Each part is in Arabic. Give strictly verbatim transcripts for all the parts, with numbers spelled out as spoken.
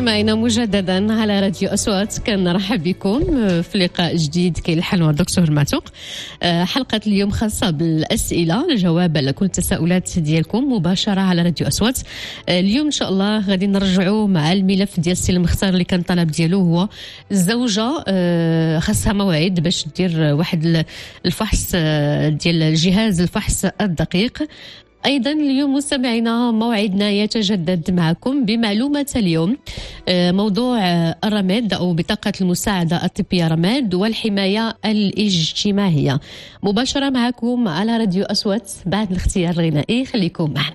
مستمعينا مجددا على راديو أصوات، كنرحب بكم في لقاء جديد كاين الحل والدكتور سهر معتوق. حلقة اليوم خاصة بالأسئلة، الجواب على كل التساؤلات ديالكم مباشرة على راديو أصوات. اليوم إن شاء الله غادي نرجعوا مع الملف ديال السي المختار اللي كان طلب ديالو هو الزوجة خاصها موعد باش دير واحد الفحص ديال جهاز الفحص الدقيق. أيضا اليوم مستمعينا موعدنا يتجدد معكم بمعلومة اليوم، موضوع الرماد أو بطاقة المساعدة الطبية رماد والحماية الاجتماعية، مباشرة معكم على راديو أصوات بعد الاختيار الغنائي. خليكم معنا.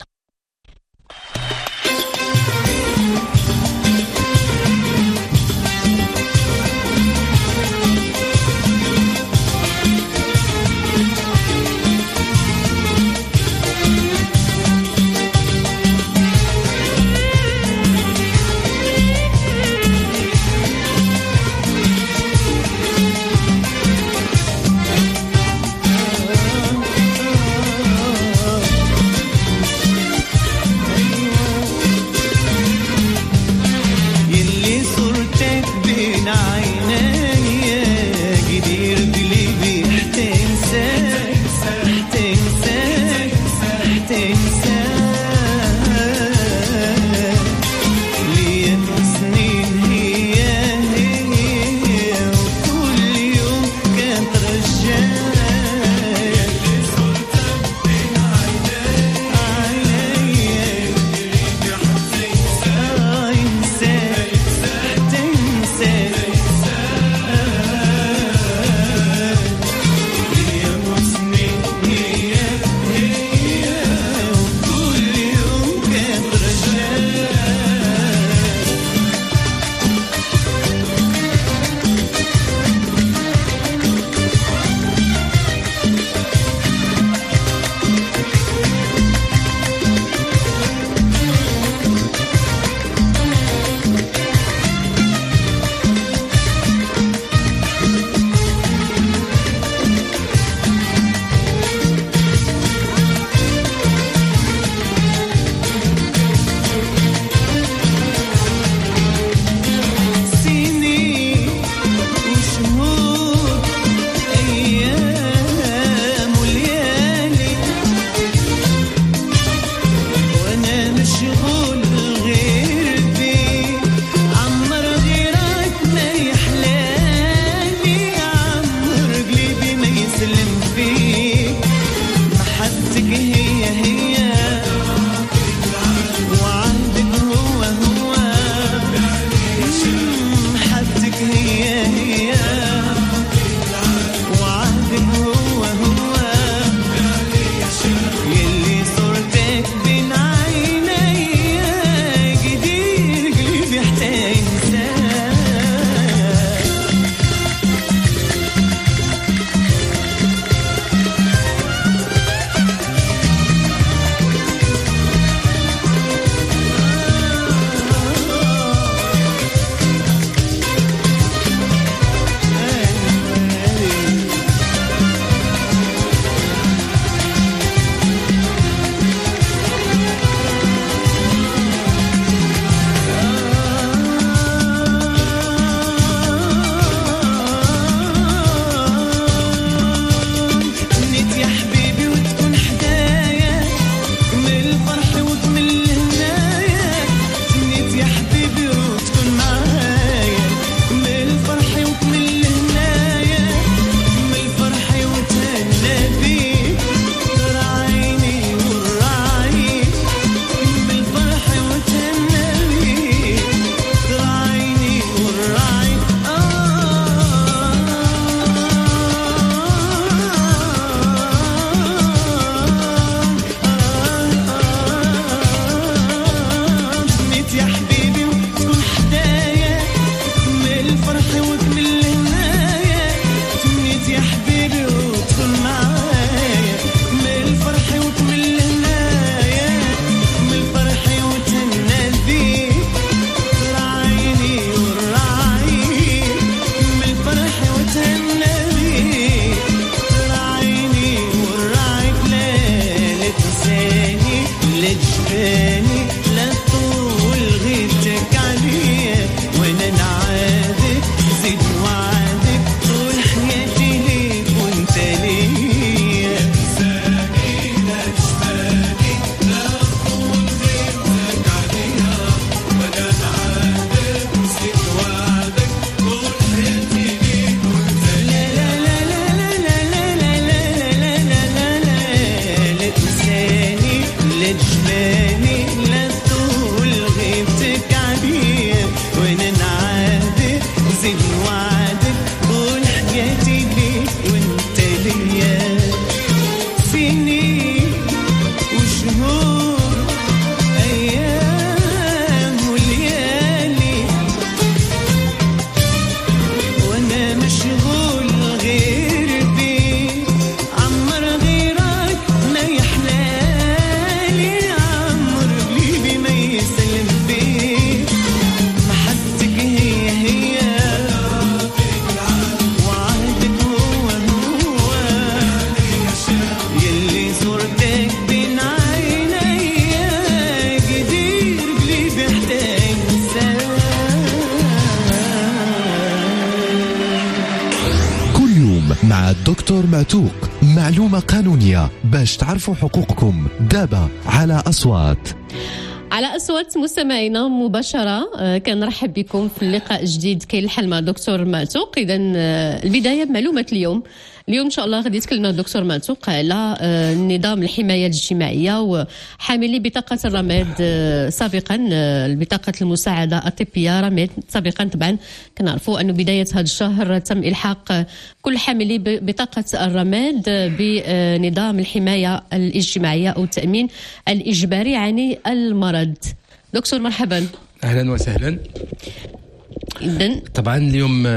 مع الدكتور معتوق، معلومة قانونية باش تعرفوا حقوقكم دابا على أصوات. على أصوات مستمعينا مباشرة. كنرحب بكم في اللقاء الجديد كاين الحل مع الدكتور معتوق. إذا البداية بمعلومة اليوم. اليوم إن شاء الله غادي يتكلمنا الدكتور معتوق على نظام الحماية الاجتماعية وحاملي بطاقة الرماد سابقا، بطاقة المساعدة الطبية رماد سابقا. طبعا كنعرفوا أنه بداية هذا الشهر تم إلحاق كل حاملي بطاقة الرماد بنظام الحماية الاجتماعية أو التأمين الإجباري عن المرض. دكتور مرحبا. أهلا وسهلا. إذن طبعا اليوم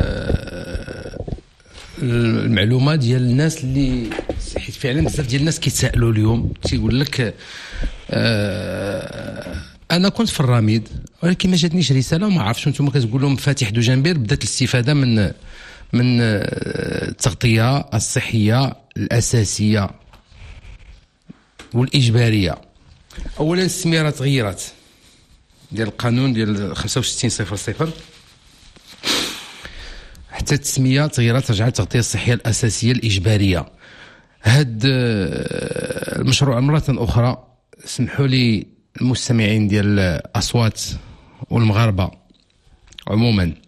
المعلومه ديال الناس اللي حيت فعلا بزاف ديال الناس كيتسائلوا اليوم، تيقول لك آه انا كنت في الرميد ولكن ما جاتنيش رساله وما عرفتش. انتم كتقولوا مفاتيح دوجنبير بدات الاستفاده من من التغطيه الصحيه الاساسيه والاجباريه. اولا السميه راه تغيرت ديال القانون ديال خمسة وستين صفر صفر، حتى التسميه تغيرت، رجعت التغطيه الصحيه الاساسيه الاجباريه. هاد المشروع مره اخرى سمحوا لي المستمعين ديال اصوات والمغاربه عموما اللي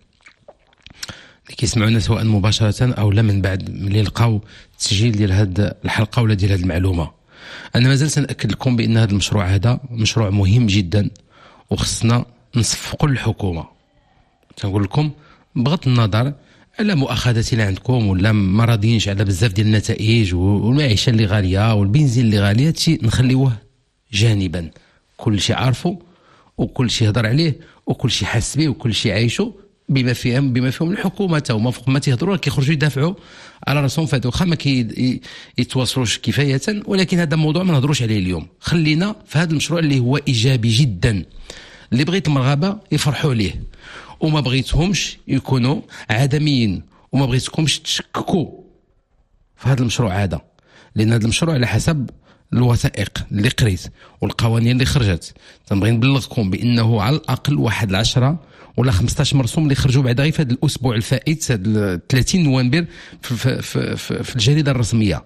كيسمعونا سواء مباشره او لا من بعد ملي لقاو التسجيل ديال هاد الحلقه ولا ديال هاد المعلومه، انا مازال سنأكد لكم بان هذا المشروع هذا مشروع مهم جدا وخصنا نصفقوا للحكومه. تنقول لكم بغض النظر على مؤاخذات اللي عندكم ولا ما راضيينش على بزاف ديال النتائج والمعيشه اللي غاليه والبنزين اللي غالي، هادشي نخليوه جانبا. كل شيء عارفه وكل شيء هضر عليه وكل شيء حاس به وكل شيء عايشه بما فيهم بما فيهم الحكومه تا هما فوق ما تيهضروا كيخرجوا يدافعوا على راسهم. فهاد واخا ما كيتواصلوش كفايه، ولكن هذا موضوع ما نهضروش عليه اليوم. خلينا في هذا المشروع اللي هو ايجابي جدا، اللي بغيت المرغبه يفرحوا ليه وما بغيتهمش يكونوا عدميين وما بغيتكمش تشككوا في هذا المشروع هذا، لان هذا المشروع على حسب الوثائق اللي قريت والقوانين اللي خرجت تنبغي نبلغكم بانه على الاقل واحد العشرة ولا خمسطاش مرسوم اللي خرجوا بعد غير في هذا الاسبوع الفائت ثلاثين نوفمبر في, في, في, في, في الجريده الرسميه.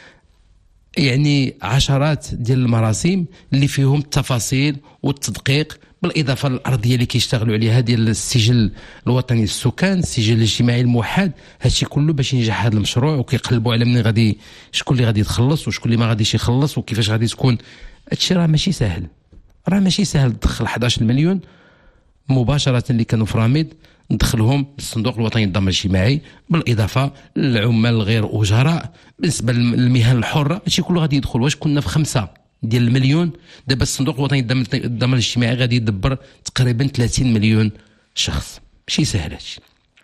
يعني عشرات ديال المراسيم اللي فيهم التفاصيل والتدقيق، بالاضافه للارضيه اللي كيشتغلوا عليها ديال السجل الوطني للسكان، السجل الاجتماعي الموحد. هادشي كله باش ينجح هذا المشروع، وكيقلبوا على من غادي شكون اللي غادي يتخلص وشكون اللي ما غاديش يخلص وكيفاش غادي تكون. هادشي راه ماشي سهل، راه ماشي سهل تدخل أحد عشر مليون مباشره اللي كانوا في راميد ندخلهم للصندوق الوطني للضمان الاجتماعي، بالاضافه للعمال الغير اجراء. بالنسبه للمهن الحره هادشي كله غادي يدخل. واش كنا في خمسة ديال المليون، دابا الصندوق الوطني للضمان الاجتماعي غادي يدبر تقريبا ثلاثين مليون شخص. ماشي سهل هادشي.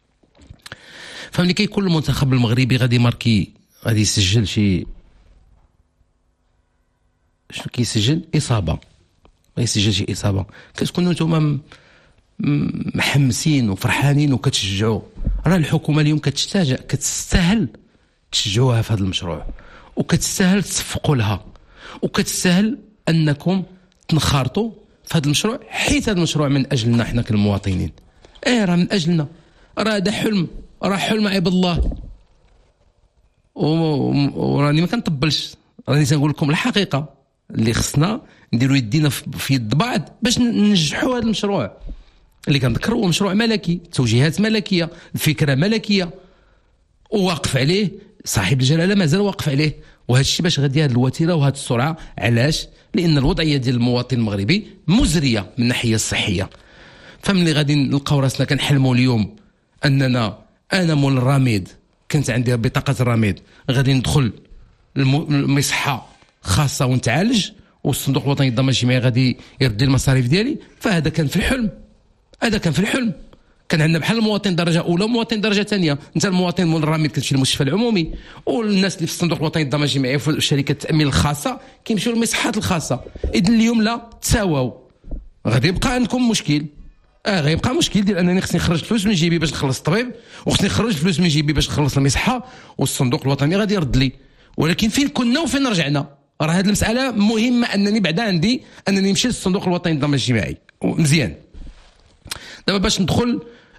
فملي كيكون المنتخب المغربي غادي ماركي غادي يسجل شي شنو كيسجل اصابه، غيسجل شي اصابه، كتكونوا نتوما محمسين وفرحانين وكتشجعوا. راه الحكومه اليوم كتستاهل كتستاهل تشجعوها في هذا المشروع، وكتستاهل تصفقوا لها، وكتستاهل انكم تنخرطوا في هذا المشروع، حيت هذا المشروع من اجلنا حنا كالمواطنين. ايه راه من اجلنا، راه هذا حلم، راه حلم عباد الله. وراني ما كنطبلش، راني تنقول لكم الحقيقه اللي خصنا نديروا يدينا في يد بعض باش ننجحوا هذا المشروع اللي كنذكر. هو مشروع ملكي، توجيهات ملكيه، الفكره ملكيه، وواقف عليه صاحب الجلاله، مازال واقف عليه وهذا الشيء باش غادي هذه الوتيره وهذه السرعه. علاش؟ لان الوضعيه ديال المواطن المغربي مزريه من الناحيه الصحيه. فملي غادي نلقاو راسنا كنحلموا اليوم اننا انا مول الرميد كنت عندي بطاقه الرميد غادي ندخل المصحه خاصه ونتعالج والصندوق الوطني للضمان الاجتماعي غادي يرد لي المصاريف ديالي، فهذا كان في الحلم. هذا كان في الحلم. كان عندنا بحال المواطن درجه اولى ومواطن درجه ثانيه. انت المواطن مول الرميد كتمشي للمستشفى العمومي، والناس اللي في الصندوق الوطني للضمان الاجتماعي في شركه التامين الخاصه كيمشيو للمصحات الخاصه. اذن اليوم لا تساواو، غادي يبقى عندكم مشكل. اه غيبقى مشكل ديال انني خصني نخرج فلوس من جيبي باش نخلص الطبيب، وخصني نخرج فلوس من جيبي باش نخلص المصحه، والصندوق الوطني غادي يرد لي. ولكن فين كنا وفين رجعنا؟ راه هذه المساله مهمه انني بعدا عندي انني نمشي للصندوق الوطني للضمان الاجتماعي. مزيان. دابا باش ندخل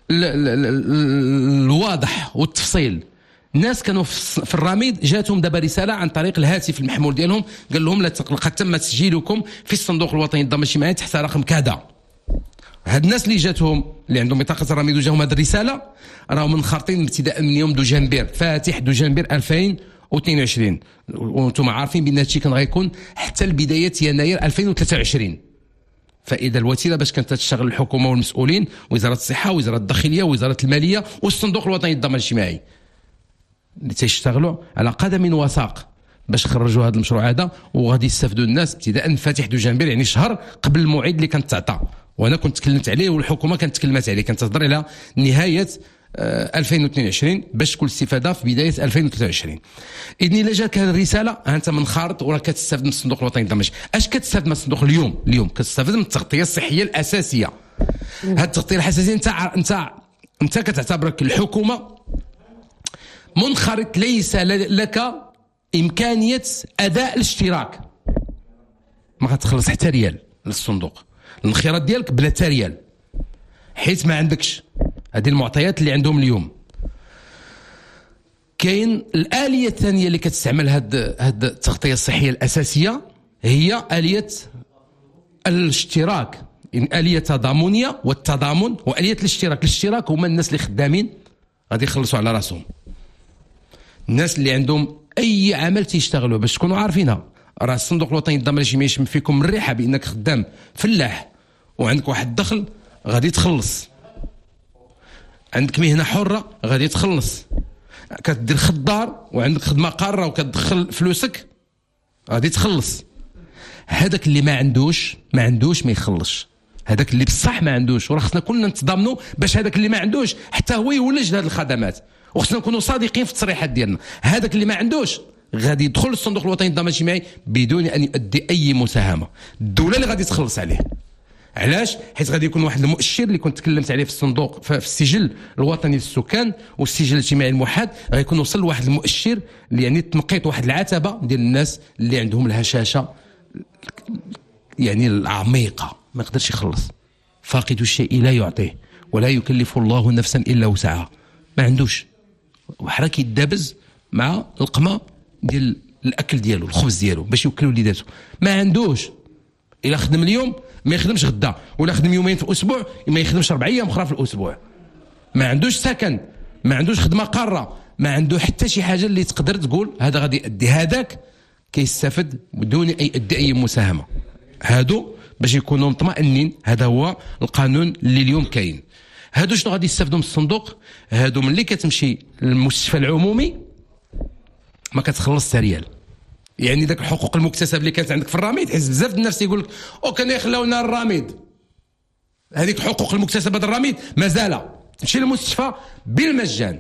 الواضح والتفصيل، الناس كانوا في الرميد جاتهم دابا رساله عن طريق الهاتف المحمول ديالهم قال لهم لا قد تم تسجيلكم في الصندوق الوطني للضمان الاجتماعي تحت رقم كذا. هاد الناس اللي جاتهم اللي عندهم بطاقه الرميد وجاهم هذه الرساله راهم منخرطين ابتداء من يوم دجنبر فاتح دجنبر ألفين واثنين وعشرين، وانتم عارفين بان هادشي كان غيكون حتى لبدايه يناير ألفين وثلاثة وعشرين. فاذا الوتيره باش كانت تشتغل الحكومه والمسؤولين، وزاره الصحه وزاره الداخليه وزاره الماليه والصندوق الوطني للضمان الاجتماعي اللي تيشتغلوا على قدم وساق باش خرجوا هذا المشروع هذا، وغادي يستافدوا الناس ابتداء من فاتح دجنبر، يعني شهر قبل الموعد اللي كانت تعطى. وانا كنت تكلمت عليه والحكومه كانت تكلمت عليه، كانت تهضر على نهايه ألفين واثنين وعشرين باش تكون الاستفاده في بدايه ألفين وثلاثة وعشرين. اذن الا جاتك هذه الرساله انت منخرط وراك كتستافد من الصندوق الوطني للضمان. اش كتستافد من الصندوق اليوم؟ اليوم كتستافد من التغطيه الصحيه الاساسيه. هذه التغطيه الاساسيه انت انت انت كتعتبرك الحكومه منخرط، ليس لك امكانيه اداء الاشتراك، ما غتخلص حتى ريال للصندوق، الانخراط ديالك بلا حتى ريال، حيت ما عندكش هذه المعطيات اللي عندهم اليوم. كاين الآلية الثانية اللي كتستعمل هاد هاد التغطية الصحية الأساسية هي آلية الاشتراك، يعني آلية تضامنية والتضامن وآلية الاشتراك. الاشتراك هما الناس اللي خدامين غادي يخلصوا على راسهم، الناس اللي عندهم أي عمل تيشتغلوا. باش تكونوا عارفينها، راه الصندوق الوطني للضمان الاجتماعي يشم فيكم من الريحة بأنك خدام فلاح وعندك واحد الدخل غادي تخلص، عندك مهنه حره غادي تخلص، كدير خضار وعندك خدمه قاره وكتدخل فلوسك غادي تخلص. هذاك اللي ما عندوش ما عندوش ما يخلصش، هذاك اللي بصح ما عندوش. وراه خصنا كلنا نتضامنوا باش هذاك اللي ما عندوش حتى هو يولج هذه الخدمات، وخصنا نكونوا صادقين في التصريحات ديالنا. هذاك اللي ما عندوش غادي يدخل الصندوق الوطني للضمان الاجتماعي بدون ان يؤدي اي مساهمه، الدوله اللي غادي تخلص عليه. علاش؟ حيت غادي يكون واحد المؤشر اللي كنت تكلمت عليه في الصندوق في السجل الوطني للسكان والسجل الاجتماعي الموحد، غيكون وصل لواحد المؤشر اللي يعني تنقيط واحد العتبه ديال الناس اللي عندهم الهشاشه يعني العميقه، ما يقدرش يخلص. فاقد الشيء لا يعطيه ولا يكلف الله نفسا الا وسعها. ما عندوش، وحرا كيدابز مع القمه ديال الاكل ديالو الخبز ديالو باش يوكلوا وليداتو. ما عندوش، الا خدم اليوم ما يخدمش غدا، ولا خدم يومين في الاسبوع ما يخدمش اربع ايام اخرى في الاسبوع. ما عندوش سكن، ما عندوش خدمه قاره، ما عنده حتى شي حاجه اللي تقدر تقول هذا غادي يؤدي. هذاك كيستافد بدون اي ادي اي مساهمه. هادو باش يكونوا مطمئنين، هذا هو القانون اللي اليوم كاين. هادو شنو غادي يستافدوا من الصندوق؟ هادو ملي كتمشي للمستشفى العمومي ما كتخلص حتى ريال، يعني ذاك الحقوق المكتسبه اللي كانت عندك في الرميد، حيت بزاف الناس يقول لك او كان يخلونا الرميد، هذيك الحقوق المكتسبه ديال الرميد مازال تمشي للمستشفى بالمجان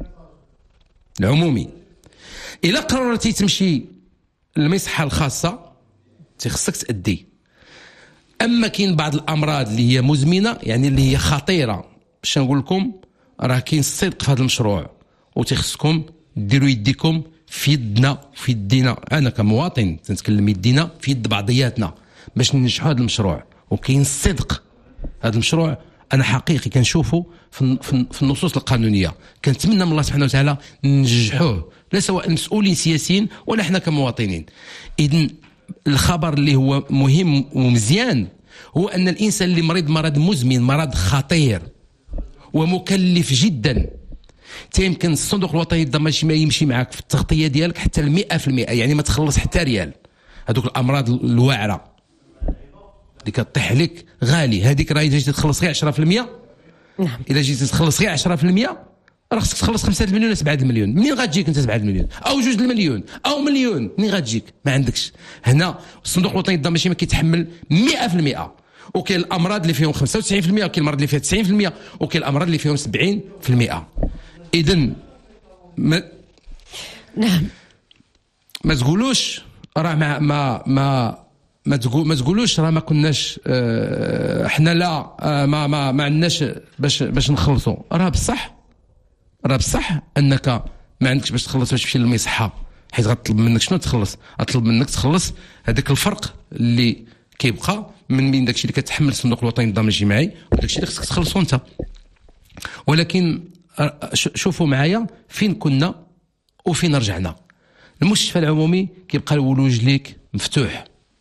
العمومي. الا قررتي تمشي للمصحه الخاصه تخصك تأدي. اما كاين بعض الامراض اللي هي مزمنه، يعني اللي هي خطيره، باش نقول لكم راه كاين الصدق في هذا المشروع، وتخصكم ديروا يديكم في يدنا في يدينا. انا كمواطن تنتكلم يدينا في يد بعضياتنا باش ننجحوا هذا المشروع، وكاين الصدق. هذا المشروع انا حقيقي كنشوفه في في النصوص القانونيه، كنتمنى من الله سبحانه وتعالى ننجحوه، لا سواء المسؤولين سياسيين ولا احنا كمواطنين. اذن الخبر اللي هو مهم ومزيان هو ان الانسان اللي مريض مرض مزمن، مرض خطير ومكلف جدا، يمكن الصندوق الوطني للضمان الاجتماعي يمشي معك في التغطيه ديالك حتى ل مئة في المئة، يعني ما تخلص حتى ريال. هذوك الامراض الواعره اللي كطيح عليك غالي، هذيك راه اذا جيتي تخلص غير عشرة في المئة. نعم. اذا جيتي تخلص غير عشرة في المئة راه خصك تخلص خمسة المليون ولا سبعة المليون. منين غتجيك انت سبعة المليون او جوج المليون او مليون؟ منين غتجيك؟ ما عندكش. هنا الصندوق الوطني للضمان الاجتماعي كيتحمل مئة في المئة، وكاين الامراض اللي فيهم خمسة وتسعين في المئة، وكاين الامراض اللي فيها تسعين في المئة، وكاين الامراض اللي فيهم سبعين في المئة. اذا ما نعم ما تقولوش راه ما ما ما ما تقول ما تقولوش راه ما كناش اه حنا لا اه ما ما ما عندناش باش باش نخلصوا. راه بصح راه بصح انك ما عندكش باش تخلص باش تمشي للمصحه، حيت غتطلب منك شنو تخلص؟ غتطلب منك تخلص هذاك الفرق اللي كيبقى من بين داكشي اللي كتحمل الصندوق الوطني للضمان الاجتماعي وداكشي اللي خصك تخلصو انت. ولكن شوفوا معايا فين كنا وفين رجعنا. المستشفى العمومي كيبقى الولوج ليك مفتوح،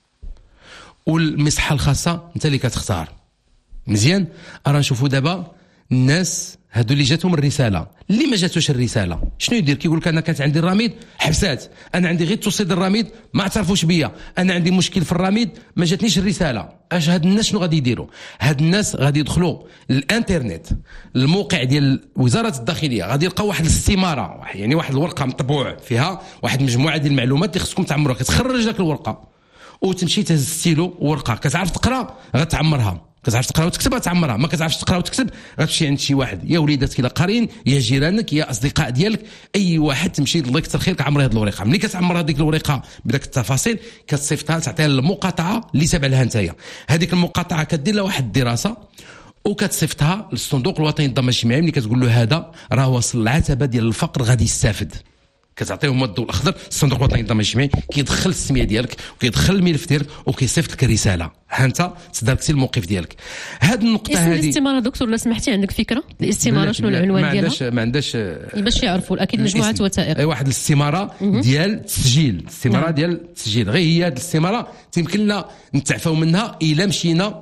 والمصحه الخاصه انت اللي كتختار. مزيان. راه نشوفوا دابا الناس هادو اللي جاتهم الرساله، اللي ما جاتوش الرساله شنو يدير؟ كيقول لك انا كانت عندي الرميد حبسات، انا عندي غير توصيد الرميد ما اعترفوش بيا، انا عندي مشكل في الرميد ما جاتنيش الرساله. اش هاد الناس شنو غادي يديروا؟ هاد الناس غادي يدخلوا للانترنت، الموقع ديال وزاره الداخليه، غادي يلقاو واحد الاستماره، يعني واحد الورقه مطبوع فيها واحد المجموعه ديال المعلومات اللي خصكم تعمروها. كتخرج داك الورقه وتمشي تهز ستيلو ورقه، كتعرف تقرا غتعمرها، كتعرف تقرا وتكتب غتعمرها، ما كتعرفش تقرا وتكتب غتمشي عند شي واحد، يا وليداتك الى قارين، يا جيرانك، يا اصدقاء ديالك، اي واحد تمشي الله يكثر خيرك عمر هذه الورقه. ملي كتعمر هذيك الورقه بداك التفاصيل كتصيفطها تعطيها المقاطعه اللي تابع لها نتايا. هذيك المقاطعه كدير لها واحد الدراسه وكتصيفطها للصندوق الوطني للضمان الاجتماعي. ملي كتقول له هذا راه واصل العتبه ديال الفقر غادي يستافد، كتعطيهم الضوء الاخضر. الصندوق الوطني للضمان الاجتماعي كيدخل السميه ديالك وكيدخل الملف ديالك وكيصيفط لك الرساله، ها انت تداركتي الموقف ديالك. هاد النقطه هذه الاستماره دكتور لو سمحتي، عندك فكره الاستماره شنو العنوان ديالها؟ ما عندهاش ما عندهاش باش يعرفوا اكيد مجموعه وثائق. اي واحد الاستماره ديال التسجيل، الاستماره ديال التسجيل. غير هي هاد الاستماره تيمكن لنا نتعفاو منها الا مشينا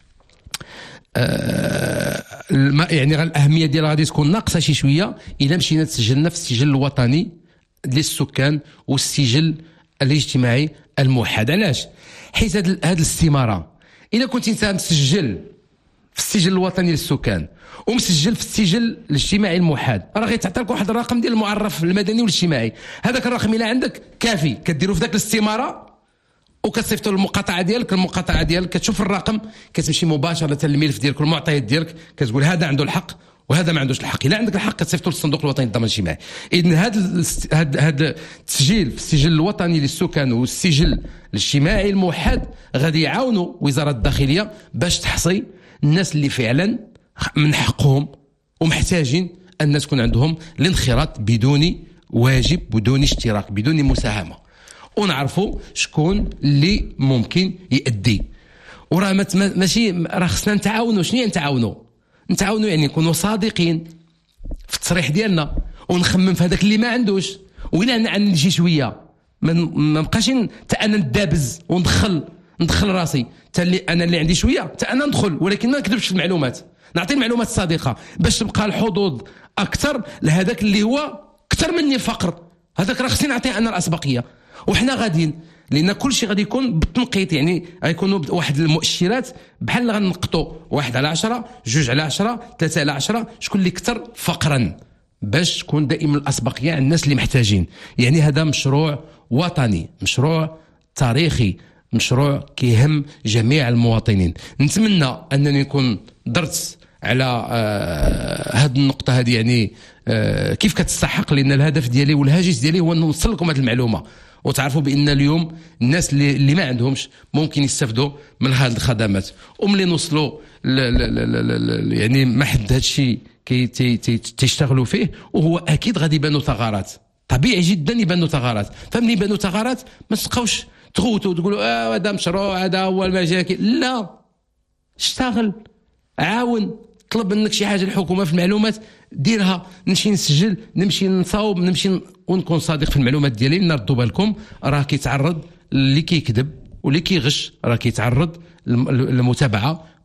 آه يعني الاهميه ديالها غادي تكون ناقصه شي شويه الا مشينا تسجلنا في السجل الوطني للسكان والسجل الاجتماعي الموحد. علاش؟ حيت هذه الاستماره الا كنت انت مسجل في السجل الوطني للسكان ومسجل في السجل الاجتماعي الموحد، راه غيتعطي لك واحد الرقم ديال المعرف المدني والاجتماعي. هذاك الرقم الا عندك كافي، كديروا في ذاك الاستماره وكتصيفطوا المقاطعه ديالك. المقاطعه ديالك كتشوف الرقم كتمشي مباشره للملف ديالك والمعطيات ديالك، كتقول هذا عنده الحق وهذا ما عندوش الحق. الا عندك الحق كتصيفطوا للصندوق الوطني للضمان الاجتماعي. اذا هذا هذا التسجيل في السجل الوطني للسكان والسجل الاجتماعي الموحد غادي يعاونوا وزاره الداخليه باش تحصي الناس اللي فعلا من حقهم ومحتاجين ان تكون عندهم الانخراط بدون واجب، بدون اشتراك، بدون مساهمه، ونعرفوا شكون اللي ممكن يؤدي. وراه ماشي راه خصنا نتعاونوا. شنو يعني نتعاونوا؟ نتعاونوا يعني نكونوا صادقين في التصريح ديالنا ونخمم في هذاك اللي ما عندوش. وإلا انا عندي شي شويه ما نبقاش حتى انا ندابز وندخل ندخل راسي، حتى اللي انا اللي عندي شويه حتى انا ندخل، ولكن ما نكذبش في المعلومات، نعطي المعلومات الصادقه باش تبقى الحظوظ اكثر لهذاك اللي هو اكثر مني فقر. هذاك راه خصني نعطيه انا الاسبقيه. وحنا غاديين لان كل شيء غادي يكون بالتنقيط، يعني غيكونوا واحد المؤشرات بحال اللي غنقطوا واحد على عشرة، جوج على عشرة، ثلاثة على عشرة، شكون اللي كثر فقرا باش تكون دائما الاسبقيه عند الناس اللي محتاجين. يعني هذا مشروع وطني، مشروع تاريخي، مشروع كيهم جميع المواطنين. نتمنى انني نكون درت على آه هذه النقطه هذه، يعني آه كيف كتستحق، لان الهدف ديالي والهاجس ديالي هو نوصل لكم هذه المعلومه وتعرفوا بان اليوم الناس اللي, اللي ما عندهمش ممكن يستفدوا من هذه الخدمات. وملي نوصلوا يعني ما حد هذا الشيء كي تيشتغلوا فيه، وهو اكيد غادي يبانوا ثغرات، طبيعي جدا يبانوا ثغرات. فملي يبانوا ثغرات ما تبقاوش تغوتوا وتقولوا اه هذا مشروع هذا هو المشاكل. لا، اشتغل، عاون، طلب منك شي حاجه الحكومه في المعلومات ديرها، نمشي نسجل، نمشي نصاوب، نمشي ونكون صادق في المعلومات ديالي. نردوا بالكم راه كيتعرض اللي كيكذب واللي كيغش، راه كيتعرض للمتابعه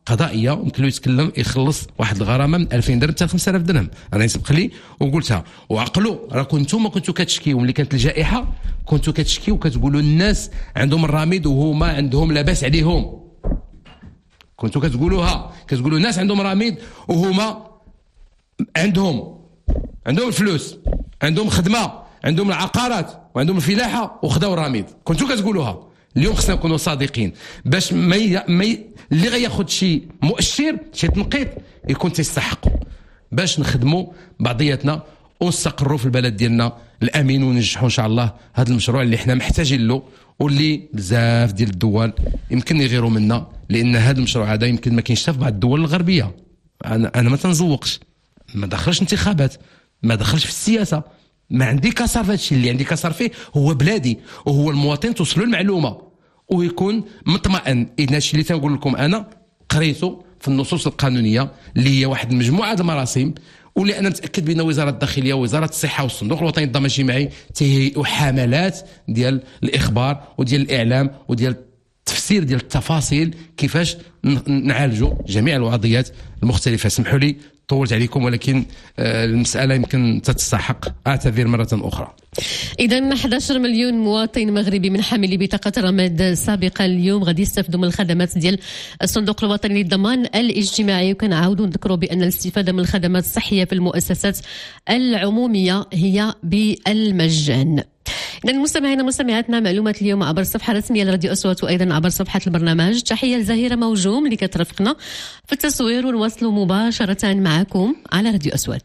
قضائيه يمكن له يتكلم يخلص واحد الغرامه من ألفين درهم حتى خمسة آلاف درهم. انا يسبق لي وقلتها وعقلوا راه كنتو ما كنتو كتشكيو ملي كانت الجائحه كنتو كتشكيو وكتقولوا الناس عندهم الرامد وهما عندهم لاباس عليهم. كنتو كتقولوها كتقولوا الناس عندهم رامد وهما عندهم عندهم الفلوس عندهم خدمه عندهم العقارات وعندهم الفلاحه وخداو الرامد. كنتو كتقولوها. اليوم خصنا نكونوا صادقين باش ما ي... ما ي... اللي غياخذ شي مؤشر شي تنقيط يكون تيستحقوا باش نخدموا بعضياتنا ونستقروا في البلد ديالنا الامين وننجحوا ان شاء الله هذا المشروع اللي احنا محتاجين له واللي بزاف ديال الدول يمكن يغيروا منا لان هذا المشروع هذا يمكن ما كاينش في بعض الدول الغربيه. انا انا ما تنزوقش ما دخلش انتخابات ما دخلش في السياسه ما عندي كسر في هذا الشيء. اللي عندي كسر فيه هو بلادي وهو المواطن توصلوا المعلومه ويكون مطمئن. إذا الشيء اللي تنقول لكم انا قريته في النصوص القانونيه اللي هي واحد المجموعه المراسم واللي انا متاكد بان وزاره الداخليه ووزاره الصحه والصندوق الوطني للضمان الاجتماعي تهيئوا حملات ديال الاخبار وديال الاعلام وديال التفسير ديال التفاصيل كيفاش نعالجوا جميع الوضعيات المختلفه. اسمحوا لي طولت عليكم ولكن المسألة يمكن تستحق أعتذر مرة أخرى. إذا أحد عشر مليون مواطن مغربي من حاملي بطاقة رماد سابقة اليوم غادي يستافدوا من الخدمات ديال الصندوق الوطني للضمان الاجتماعي. وكنعاودوا نذكروا بأن الاستفادة من الخدمات الصحية في المؤسسات العمومية هي بالمجان. إذن مستمعينا مستمعاتنا معلومات اليوم عبر الصفحة الرسمية لراديو أصوات وأيضا عبر صفحة البرنامج. تحية لزهيرة موجوم اللي كترافقنا في التصوير ونواصلوا مباشرة معكم على راديو أصوات.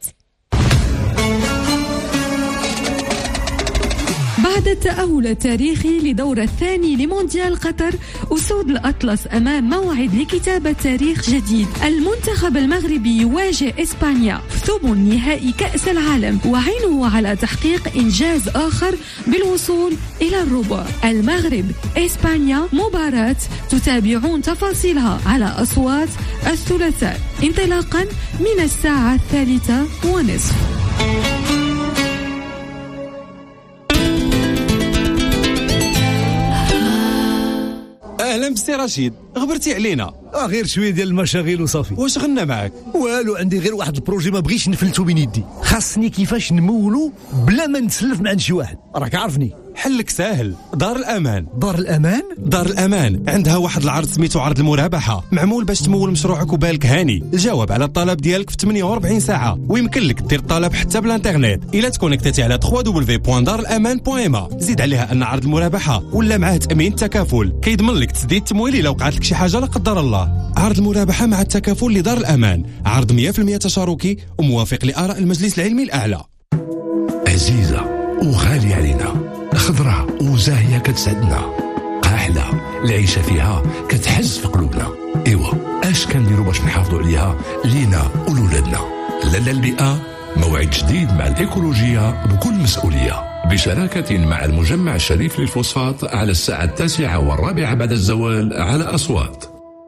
بعد التأهل التاريخي لدور الثاني لمونديال قطر أسود الأطلس أمام موعد لكتابة تاريخ جديد. المنتخب المغربي يواجه إسبانيا في ثمن نهائي كأس العالم وعينه على تحقيق إنجاز آخر بالوصول إلى الربع. المغرب إسبانيا مباراة تتابعون تفاصيلها على أصوات الثلاثاء انطلاقا من الساعة الثالثة ونصف. اهلا بسي رشيد غبرتي علينا. اه غير شويه ديال المشاغل وصافي. واش غنى معاك؟ والو عندي غير واحد البروجي ما بغيتش نفلتو بين يدي. خاصني كيفاش نمولو بلا ما نتسلف من عند شي واحد. راك عارفني حلك ساهل. دار الامان. دار الامان دار الامان عندها واحد العرض سميتو عرض المرابحه معمول باش تمول مشروعك وبالك هاني. الجواب على الطلب ديالك في ثمانية وأربعين ساعه ويمكن لك دير الطلب حتى بالانترنت الا تكونيكتيتي على دبليو دبليو دبليو بوان دار الامان بوان ام. زيد عليها ان عرض المرابحه ولا معاه تامين التكافل كيضمن لك تسديد تمويل الا وقعت لك شي حاجه لا قدر الله. عرض المرابحه مع التكافل لدار الامان عرض مية بالمية تشاركي وموافق لاراء المجلس العلمي الاعلى. عزيزه وغاليه علينا خضرة وزاهية كتسعدنا قاحلة العيشة فيها كتحز في قلوبنا. ايوا اش كنديروا باش نحافظوا عليها لينا ولولادنا؟ لالا البيئة موعد جديد مع الإيكولوجية بكل مسؤولية بشراكة مع المجمع الشريف للفوسفات على الساعة التاسعة والرابعة بعد الزوال على أصوات.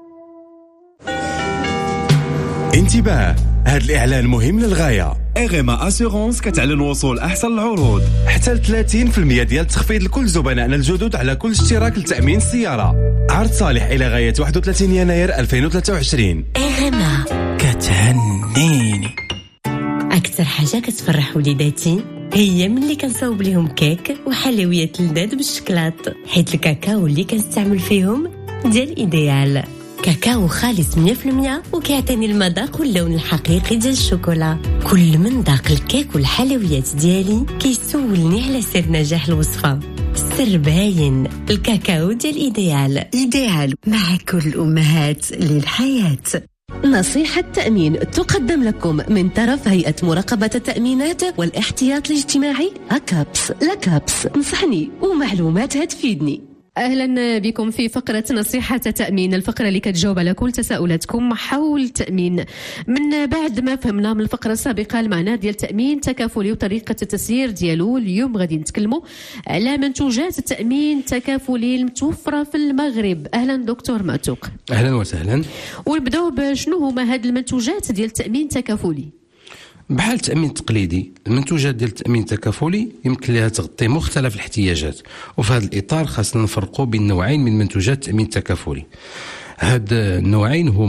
انتباه، هذا الإعلان مهم للغاية. إغما أسيغونس كتعلن وصول أحسن العروض حتى ل ثلاثين بالمية ديال التخفيض لكل زبنائنا الجدد على كل اشتراك لتأمين السيارة. عرض صالح إلى غاية واحد وثلاثين يناير ألفين وثلاثة وعشرين. إغما كتهنيني. أكثر حاجة كتفرح وليداتي هي ملي كنصاوب لهم كيك وحلويات لذاذ بالشكلاط، حيت الكاكاو اللي كنستعمل فيهم ديال إيديال كاكاو خالص مية بالمية وكيعطيني المذاق واللون الحقيقي ديال الشوكولا. كل من ذاق الكيك والحلويات ديالي كيسولني على سر نجاح الوصفة. السر باين، الكاكاو ديال إيديال. إيديال مع كل الأمهات للحياة. نصيحة تأمين تقدم لكم من طرف هيئة مراقبة التأمينات والاحتياط الاجتماعي أكابس. لكابس نصحني ومعلومات هتفيدني. أهلا بكم في فقرة نصيحة تأمين، الفقرة اللي كتجاوب على كل تساؤلاتكم حول التأمين. من بعد ما فهمنا من الفقرة السابقة المعنى ديال التأمين تكافلي وطريقة التسيير ديالو، اليوم غادي نتكلموا على منتوجات التأمين التكافلي المتوفرة في المغرب. أهلا دكتور معتوق. أهلا وسهلا. ونبداو بشنو هما هاد المنتوجات ديال التأمين التكافلي؟ بحال التأمين التقليدي، المنتوجات ديال التأمين التكافلي يمكن لها تغطي مختلف الاحتياجات، وفي هذا الإطار خاصنا نفرقوا بين نوعين من منتوجات التأمين التكافلي. هاد النوعين هما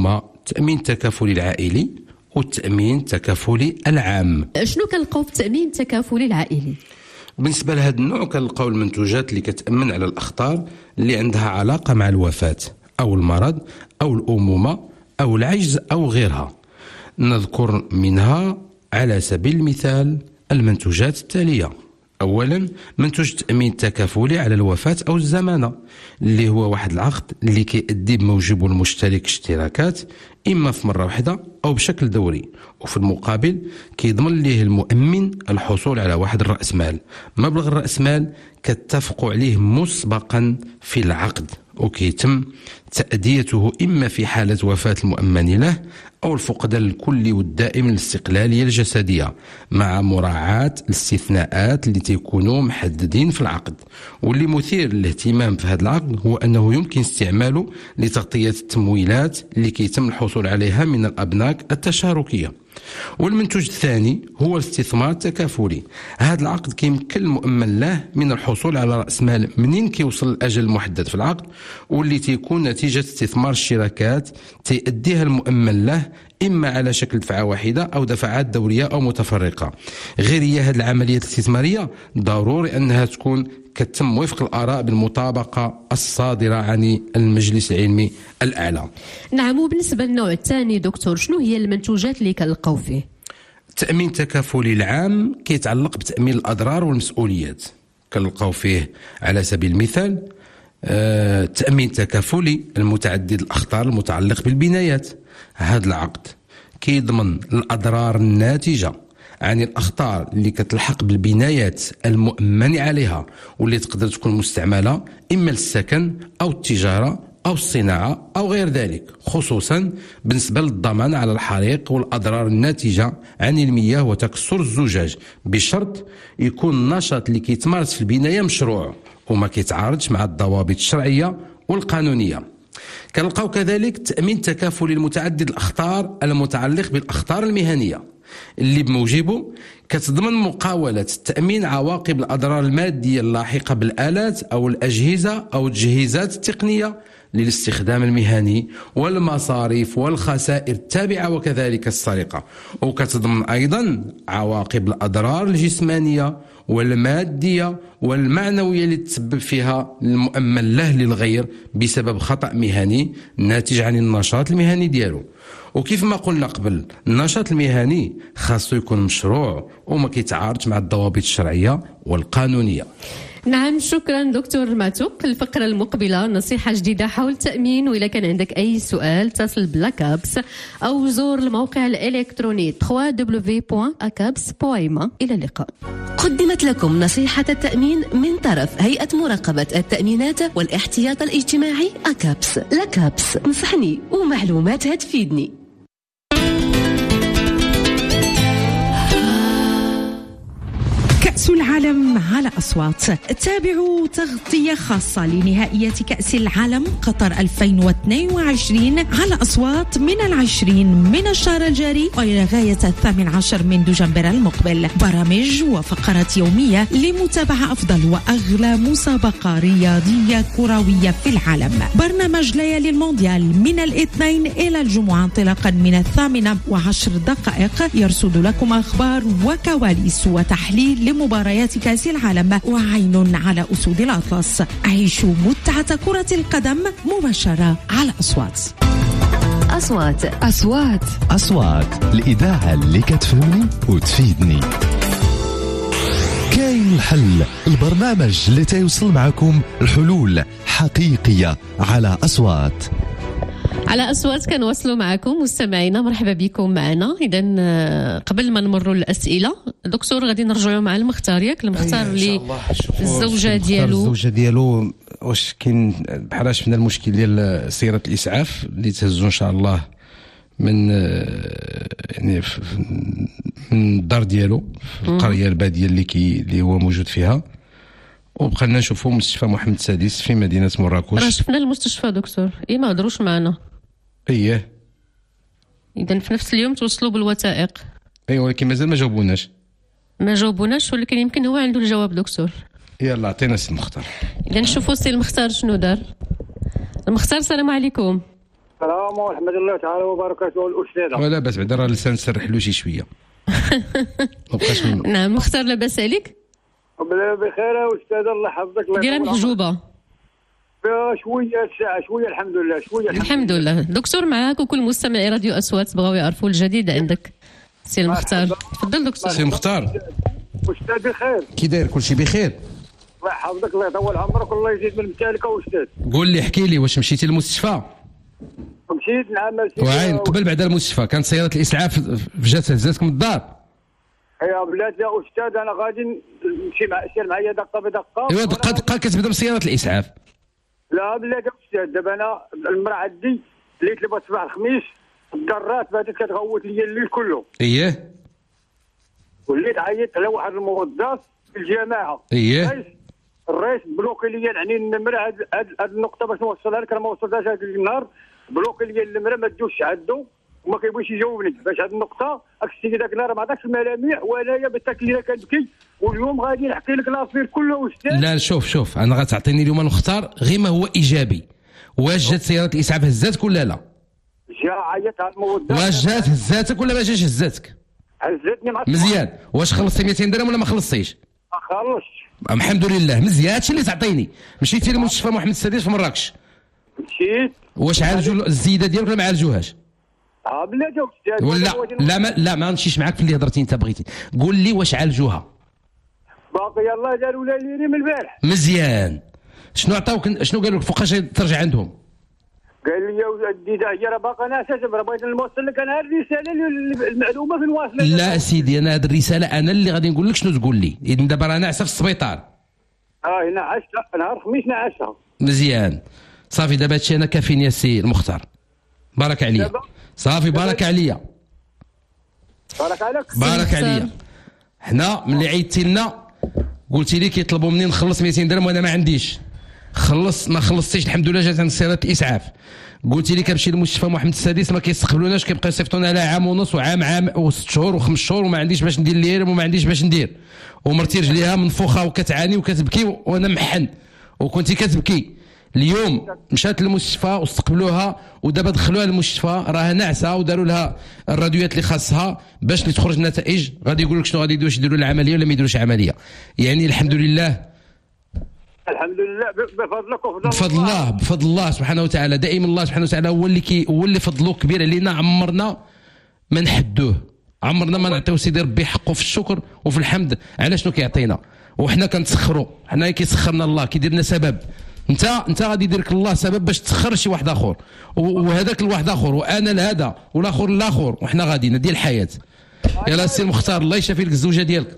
التأمين التكافلي العائلي والتأمين التكافلي العام. شنو كنلقاو في التأمين التكافلي العائلي؟ بالنسبة لهذا النوع كنلقاو المنتوجات اللي كتأمن على الأخطار اللي عندها علاقة مع الوفاة أو المرض أو الأمومة أو العجز أو غيرها. نذكر منها على سبيل المثال المنتوجات التالية. أولا منتوج التأمين التكافلي على الوفاة أو الزمانة، اللي هو واحد العقد اللي كيأدي بموجبه المشترك اشتراكات إما في مرة واحدة أو بشكل دوري، وفي المقابل كيضمن ليه المؤمن الحصول على واحد الرأس مال. مبلغ الرأس مال كتفقوا عليه مسبقا في العقد، وكيتم تأديته إما في حالة وفاة المؤمن له أو الفقدان الكلي والدائم للاستقلالية الجسدية، مع مراعاة الاستثناءات اللي تيكونوا محددين في العقد. واللي مثير للاهتمام في هذا العقد هو أنه يمكن استعماله لتغطية التمويلات اللي كيتم الحصول عليها من الأبناك التشاركية. والمنتوج الثاني هو الاستثمار التكافلي. هذا العقد كيمكن المؤمن له من الحصول على رأس مال منين كيوصل الأجل المحدد في العقد، واللي تيكون نتيجة استثمار الشراكات تيأديها المؤمن له إما على شكل دفعة واحدة أو دفعات دورية أو متفرقة. غير هي هذه العملية الاستثمارية ضروري أنها تكون كتم وفق الآراء بالمطابقة الصادرة عن المجلس العلمي الأعلى. نعم. وبالنسبة للنوع الثاني دكتور، شنو هي المنتوجات اللي كنلقاو فيه؟ التأمين التكافلي العام كيتعلق بتأمين الأضرار والمسؤوليات. كنلقاو فيه على سبيل المثال التأمين التكافلي المتعدد الأخطار المتعلق بالبنايات. هذا العقد كيضمن الأضرار الناتجة عن الأخطار اللي كتلحق بالبنايات المؤمن عليها، واللي تقدر تكون مستعملة إما للسكن أو التجارة أو الصناعة أو غير ذلك، خصوصا بالنسبة للضمان على الحريق والأضرار الناتجة عن المياه وتكسر الزجاج، بشرط يكون النشاط اللي كيتمارس في البناية مشروع وما كيتعارضش مع الضوابط الشرعية والقانونية. كنلقاو كذلك التأمين التكافلي المتعدد الأخطار المتعلق بالأخطار المهنية، اللي بموجبه كتضمن مقاولة تأمين عواقب الأضرار المادية اللاحقة بالآلات أو الأجهزة أو التجهيزات التقنية للاستخدام المهني والمصاريف والخسائر التابعة وكذلك السرقة. وكتضمن أيضا عواقب الأضرار الجسمانية والمادية والمعنوية اللي تسبب فيها المؤمن له للغير بسبب خطأ مهني ناتج عن النشاط المهني ديالو. وكيف ما قلنا قبل، النشاط المهني خاصو يكون مشروع وما كيتعارضش مع الضوابط الشرعية والقانونية. نعم، شكرا دكتور معتوق. الفقرة المقبلة نصيحة جديدة حول التأمين، وإذا كان عندك أي سؤال اتصل بلاكابس أو زور الموقع الإلكتروني دبليو دبليو دبليو بوان أكابس بوان إم. إلى اللقاء. قدمت لكم نصيحة التأمين من طرف هيئة مراقبة التأمينات والاحتياط الاجتماعي أكابس. لاكابس، انصحني ومعلوماتها تفيدني. كأس العالم على أصوات. تابعوا تغطية خاصة لنهائيات كأس العالم قطر ألفين واثنين وعشرين على أصوات من العشرين من الشهر الجاري وإلى غاية الثامن عشر من دجنبر المقبل. برامج وفقرات يومية لمتابعة أفضل وأغلى مسابقة رياضية كروية في العالم. برنامج ليالي المونديال من الاثنين إلى الجمعة انطلاقا من الثامنة وعشر دقائق، يرصد لكم أخبار وكواليس وتحليل لمباريات كأس العالم وعين على أسود الأطلس. عيشوا متعة كرة القدم مباشرة على أصوات. أصوات أصوات أصوات الإذاعة اللي كتفهمني وتفيدني. كاين الحل، البرنامج اللي تيوصل معكم الحلول حقيقية على أصوات. على أصوات كنواصلوا معكم مستمعينا، مرحبا بكم معنا. إذا قبل ما نمروا للأسئلة دكتور غادي نرجعوا مع المختار. ياك المختار اللي الزوجة ديالو الزوجة ديالو واش كاين بحال شفنا المشكل ديال سيارة الإسعاف اللي تهزوا إن شاء الله من يعني من الدار ديالو في القرية البادية اللي كي اللي هو موجود فيها، وبقينا نشوفوا مستشفى محمد السادس في مدينة مراكش. راه شفنا المستشفى دكتور، إيه ما هضروش معنا. اييه، اذا في نفس اليوم توصلوا بالوثائق. ايوا ولكن مازال ما جاوبوناش ما جاوبوناش ولكن يمكن هو عنده الجواب دكتور. يلا عطينا السي المختار. اذا نشوفوا السي المختار شنو دار. المختار السلام عليكم. السلام ورحمة الله تعالى وبركاته الأستاذة. ولا بس بعد راه اللسان سرح له شي شوية. ما بقاش منه. نعم مختار لاباس عليك؟ بخير يا أستاذة الله يحفظك. ديرها محجوبة. شوية الساعة شوية الحمد لله شوية الحمد لله. دكتور معاك وكل مستمعي راديو أصوات بغاو يعرفوا الجديد عندك. سي المختار تفضل دكتور. سي المختار أستاذ بخير. كي داير كلشي بخير؟ الله يحفظك الله يطول عمرك والله يزيد من امثالك أستاذ. قول لي احكي لي واش مشيتي للمستشفى؟ مشيت نعم مشيت. وعين قبل بعد المستشفى كانت سيارة الإسعاف جات هزاتك من الدار؟ يا بلاد يا أستاذ أنا غادي نمشي مع سير معايا دقة بدقة. ايوا دقة دقة كتبدا بسيارة الإسعاف. لا بلاد يا أستاذ دابا أنا المرأة عندي ليت لبس صباح الخميس الدرات بدات كتغوت لي الليل كله. اييه. وليت عيطت على واحد الموظف في الجماعة. اييه. الرئيس بلوكي لي يعني النمرة هاد هاد النقطة باش نوصلها لك، انا ما وصلتهاش هاد النهار، بلوكي لي النمرة ما تدوش عنده وما كيبغيش يجاوبني باش هاد النقطة. هاك السيد داك النهار ما عطاكش الملامح وانايا بالتاكليله كنبكي، واليوم غادي نحكي لك لافير كله أستاذ. لا شوف شوف أنا غتعطيني اليوم المختار غير ما هو إيجابي. واش جات سيارة الإسعاف هزاتك ولا لا؟ جا عيط على الموظف. واش جات هزاتك ولا ما جاش هزاتك؟ هزتني مع مزيان. واش خلصتي مئتين درهم ولا ما خلصتيش؟ ما خلصتش. الحمد لله مزيان. هادشي اللي تعطيني. مشيتي لمستشفى محمد السادس في مراكش؟ مشيت. واش عالجوا الزيده ديالك ولا ما عالجوهاش؟ اه بلا جاوب أستاذ. ولا لا ما لا ما نمشيش معاك في اللي هضرتي انت بغيتي. قول لي واش عالجوها؟ باقي يلاه داروا لها ليري من البارح. مزيان. شنو عطاوك شنو قالوا لك فوقاش ترجع عندهم؟ قال لي يا ودي هي راه باقا ناسا راه بغيت نوصل لك انا الرساله المعلومه فين واصله. لا سيدي انا هذه الرساله انا اللي غادي نقول لك شنو تقول لي. اذا دابا راه ناعسه في السبيطار. اه هنا عشتها نهار الخميس نعسها. مزيان صافي دابا هادشي انا كافيني يا سي المختار. بارك عليا صافي بارك عليا. بارك عليك. بارك عليا. حنا ملي عيطتي لنا قلتي لي كيطلبوا مني نخلص مئتين درهم وانا ما عنديش. خلص ما خلصتيش الحمد لله جات عند سيارة الإسعاف. قلتي لي كنمشي للمستشفى محمد السادس ما كيستقبلوناش كيبقاو يصيفطونا على عام ونص وعام عام وست شهور وخمس شهور وما عنديش باش ندير ليرم وما عنديش باش ندير. ومرتي رجليها منفوخه وكتعاني وكتبكي وانا محن وكنتي كتبكي. اليوم مشات للمستشفى واستقبلوها ودابا دخلوها للمستشفى راها ناعسه وداروا لها الراديوات اللي خاصها باش اللي تخرج النتائج غادي يقول لك شنو غادي يديروا يديروا العمليه ولا ما يديروش عمليه. يعني الحمد لله الحمد لله بفضلك وفضل بفضل الله بفضل الله سبحانه وتعالى. دائما الله سبحانه وتعالى هو اللي كي هو اللي فضله كبير علينا. عمرنا ما نحدوه، عمرنا ما نعطيو سيدي ربي حقه في الشكر وفي الحمد على شنو كيعطينا. وحنا كنتسخروا حنا كيسخرنا الله كيدير لنا سبب. انت انت غادي يدير لك الله سبب باش تسخر شي واحد اخر وهذاك الواحد اخر وانا لهذا والاخر الاخر وحنا غاديين ديال الحياه. يلا سي المختار الله يشافي لك الزوجه ديالك.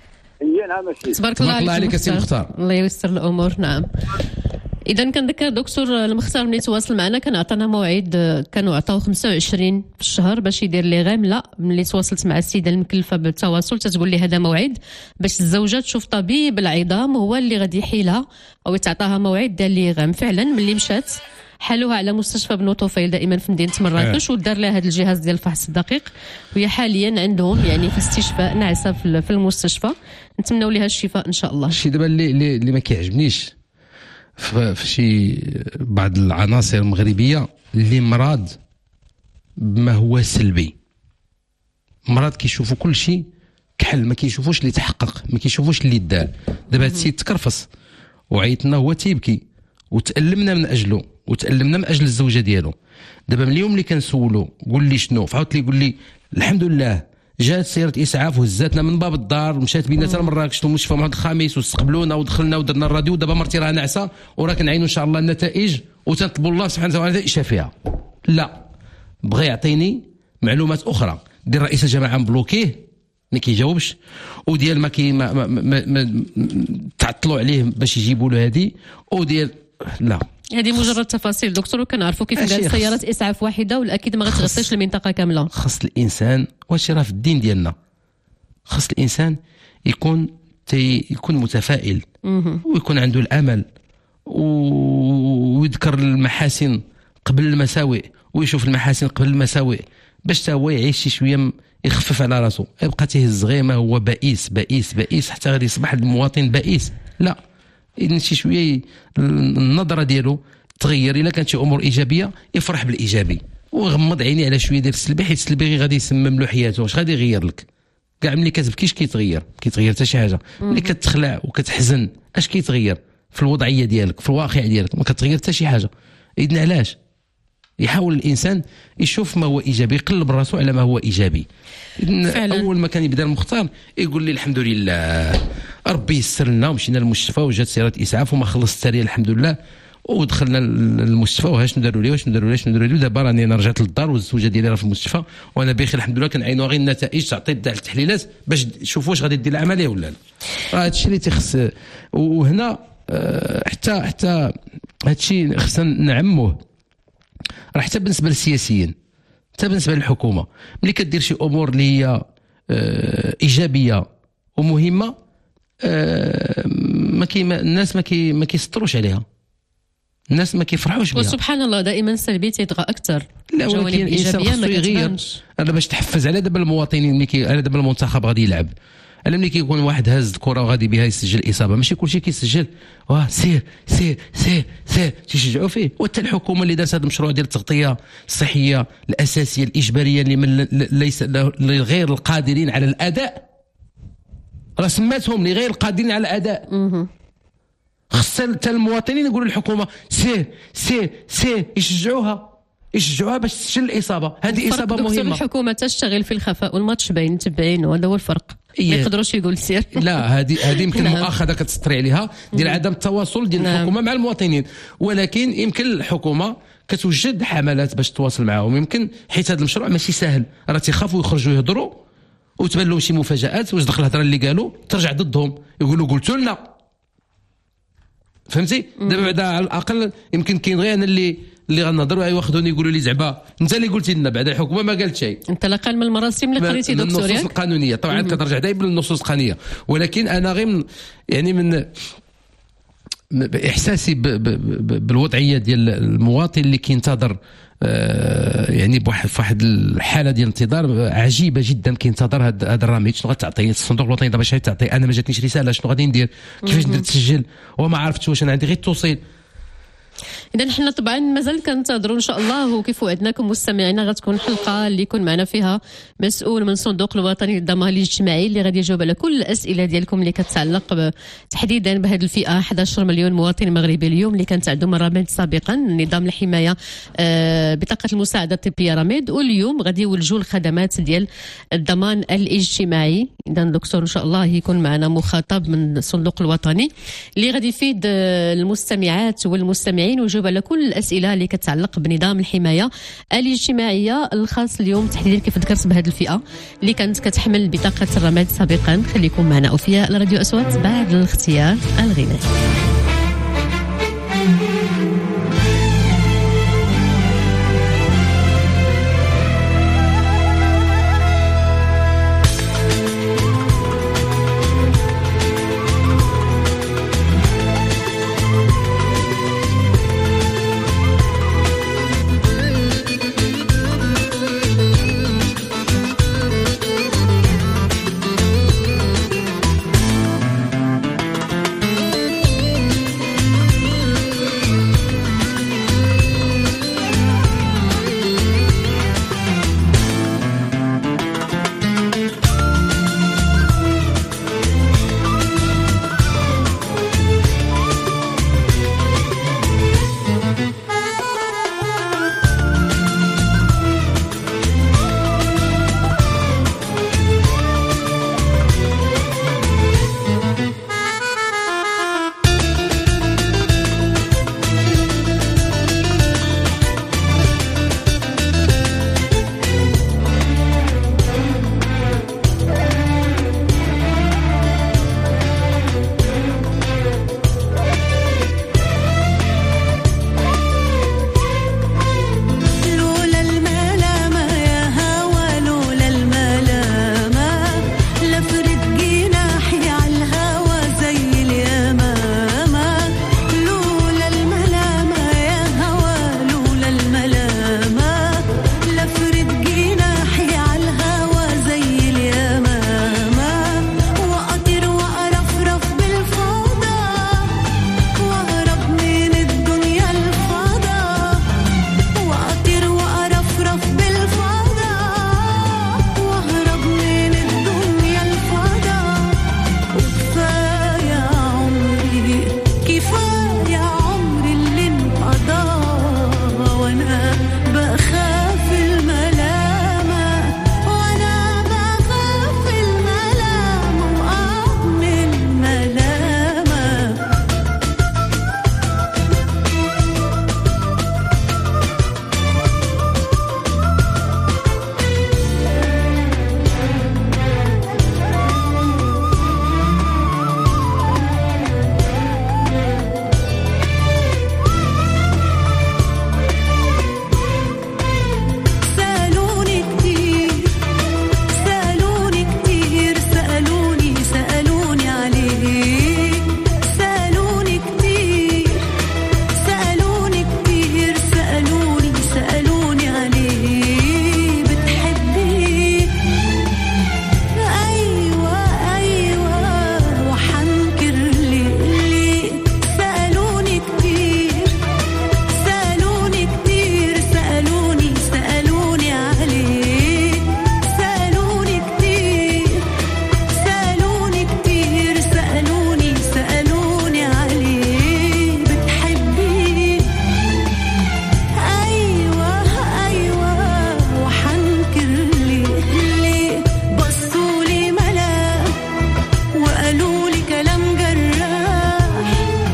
تبارك الله, الله عليك سي المختار. الله ييسر الامور. نعم اذا كنذكر دكتور المختار ملي تواصل معنا كان عطانا موعد، كانوا عطاو خمسة وعشرين في الشهر باش يدير لي غيم. لا ملي تواصلت مع السيده المكلفه بالتواصل تتقول لي هذا موعد باش الزوجه تشوف طبيب العظام هو اللي غادي يحيلها او يتعطاها موعد دار لي غيم. فعلا ملي مشات حالوها على مستشفى بنو طفيل دائما في مدينه مراكش ودار لها هذا الجهاز ديال الفحص الدقيق وهي حاليا عندهم يعني في استشفاء ناعسه في المستشفى. نتمنوا لها الشفاء ان شاء الله. الشيء دابا اللي اللي ما كيعجبنيش في شي بعض العناصر المغربيه اللي مرض بما هو سلبي. مرض كيشوفوا كل شيء كحل ما كيشوفوش اللي تحقق ما كيشوفوش اللي دار. دابا هاد السيد تكرفص وعيطنا هو تيبكي وتألمنا من اجله وتألمنا من اجل الزوجه ديالو. دابا من اليوم اللي كنسولو قول لي شنو فعاودت لي يقول لي الحمد لله جات سيارة إسعاف وهزاتنا من باب الدار ومشات بينا حتى لمراكش للمستشفى محمد الخامس واستقبلونا ودخلنا ودرنا الراديو ودابا مرتي راه ناعسه وراه كنعينوا ان شاء الله النتائج وتنطلبوا الله سبحانه وتعالى يشافيها. لا بغى يعطيني معلومات اخرى. ديال رئيس الجماعه مبلوكيه ما كيجاوبش وديال ما كي ما, ما, ما, ما تعطلوا عليه باش يجيبوا له هذه وديال لا هذه مجرد تفاصيل دكتور وكنعرفوا كيف دار سياره اسعاف واحده والاكيد ما غتغطيش المنطقه كامله. خاص الانسان واش راه في الدين ديالنا خاص الانسان يكون تي يكون متفائل ويكون عنده الامل ويذكر المحاسن قبل المساوئ ويشوف المحاسن قبل المساوئ باش تا هو يعيش شي شويه يخفف على راسه. يبقى تيهز غير ما هو بائس بائس بائس حتى غادي يصبح المواطن بائس. لا إذن شي شويه النظره ديالو تغير. الا كانت شي امور ايجابيه يفرح بالايجابي وغمض عيني على شويه ديال السلبي، حيت السلبي غادي يسمم له حياته. واش غادي يغير لك؟ كاع ملي كتبكيش كيتغير، كيتغير حتى شي حاجه. ملي كتخلع وكتحزن اش كيتغير في الوضعيه ديالك، في الواقع ديالك؟ ما كتغير حتى شي حاجه. اذن علاش يحاول الانسان يشوف ما هو ايجابي، يقلب راسو على ما هو ايجابي. اول ما كان يبدا المختار يقول لي الحمد لله ربي يسر لنا، ومشينا للمستشفى وجات سياره اسعاف وما خلصت السريه الحمد لله، ودخلنا للمستشفى وها شنو داروا لي واش داروا لي شنو داروا لي. دابا راني انا رجعت للدار والزوجه ديالي راه في المستشفى وانا بخير الحمد لله. كنعينوا غير النتائج، تعطي التحليلات باش نشوفوا واش غادي دير العمليه ولا لا. راه هادشي اللي تيخص. وهنا حتى حتى هادشي خصنا نعموه، راه حتى بالنسبه للسياسيين، حتى بالنسبه للحكومه، ملي كدير شي امور اللي هي ايجابيه ومهمه ما كي الناس ما كي ما كيسطروش عليها، الناس ما كيفرحوش بها. وسبحان الله دائما السلبي تيطغى اكثر. لا ولكن الانسان خصو يغير. انا باش تحفز على دابا المواطنين، ملي كي على دابا المنتخب غادي يلعب، انا ملي كيكون واحد هاز الكره وغادي بها يسجل اصابه، ماشي كلشي كيسجل واه سير سير سير سير تيشجعوا فيه. وحتى الحكومه اللي دارت هذا المشروع ديال التغطيه الصحيه الاساسيه الاجباريه لمن ليس لغير القادرين على الاداء، راه سماتهم لغير القادرين على الاداء. خص حتى المواطنين يقولوا للحكومه سير سير سير، يشجعوها يشجعوها باش تسجل الاصابه. هذه اصابه مهمه. الحكومه تشتغل في الخفاء والماتش باين متبعين، وهذا هو الفرق. ما يقدروش يقول سير. لا هذه هذه يمكن مؤاخذه كتسطري عليها ديال عدم التواصل ديال نعم. الحكومه مع المواطنين، ولكن يمكن الحكومه كتوجد حملات باش تواصل معهم. يمكن حيت هذا المشروع ماشي سهل، راه تيخافوا يخرجوا يهضروا وتبان لهم شي مفاجات، واش دخل الهضره اللي قالوا ترجع ضدهم، يقولوا قلتوا لنا. فهمتي؟ دابا بعدا على الاقل يمكن كاين غير انا اللي اللي غنهضروا ياخذوني يقولوا لي زعما انت اللي قلتي لنا، بعدا الحكومه ما قالت شيء. انت لا قال من المراسم اللي قريتي دكتور النصوص القانونيه طبعا كترجع دائما للنصوص القانونيه، ولكن انا غير من يعني من احساسي بالوضعيه ديال المواطن اللي كينتظر يعني بواحد في واحد الحاله ديال الانتظار عجيبه جدا، كينتظر هذا هذا الرميد شنو غتعطي الصندوق الوطني دابا، شنو غتعطي؟ انا ما جاتنيش رساله شنو غادي ندير، كيفاش ندير تسجل وما عرفتش واش انا عندي غير التوصيل. إذا حنا طبعا مازال كنتظروا إن شاء الله، وكيف وعدناكم مستمعينا غتكون حلقة اللي يكون معنا فيها مسؤول من الصندوق الوطني للضمان الاجتماعي اللي غادي يجاوب على كل الأسئلة ديالكم اللي كتعلق تحديدا بهذه الفئة أحد عشر مليون مواطن مغربي اليوم اللي كانت عندهم الرميد سابقا، نظام الحماية بطاقة المساعدة الطبية رميد، واليوم غادي يولجوا الخدمات ديال الضمان الاجتماعي. إذا دكتور إن شاء الله يكون معنا مخاطب من الصندوق الوطني اللي غادي يفيد المستمعات والمستمعين ويجاوب على كل الأسئلة اللي كتعلق بنظام الحماية الاجتماعية الخاص اليوم تحديدا كيف ذكرت بهذه الفئة اللي كانت كتحمل بطاقة الرماد سابقا. خليكم معنا أوفياء لراديو أصوات بعد الاختيار الغنائي. بخاف الملامة وأنا بخاف الملامة وآه من الملامة. سألوني كتير سألوني كتير سألوني سألوني عليك سألوني كتير سألوني كتير سألوني سألوني عليك بتحبيه أيوة أيوة وحنكر ليه سألوني كتير سألوني كتير سألوني سألوني عليك سألوني كتير سألوني كتير سألوني سألوني عليك بتحبيه أيوة أيوة وحنكر ليه بصولي ملام وقالولي كلام جراح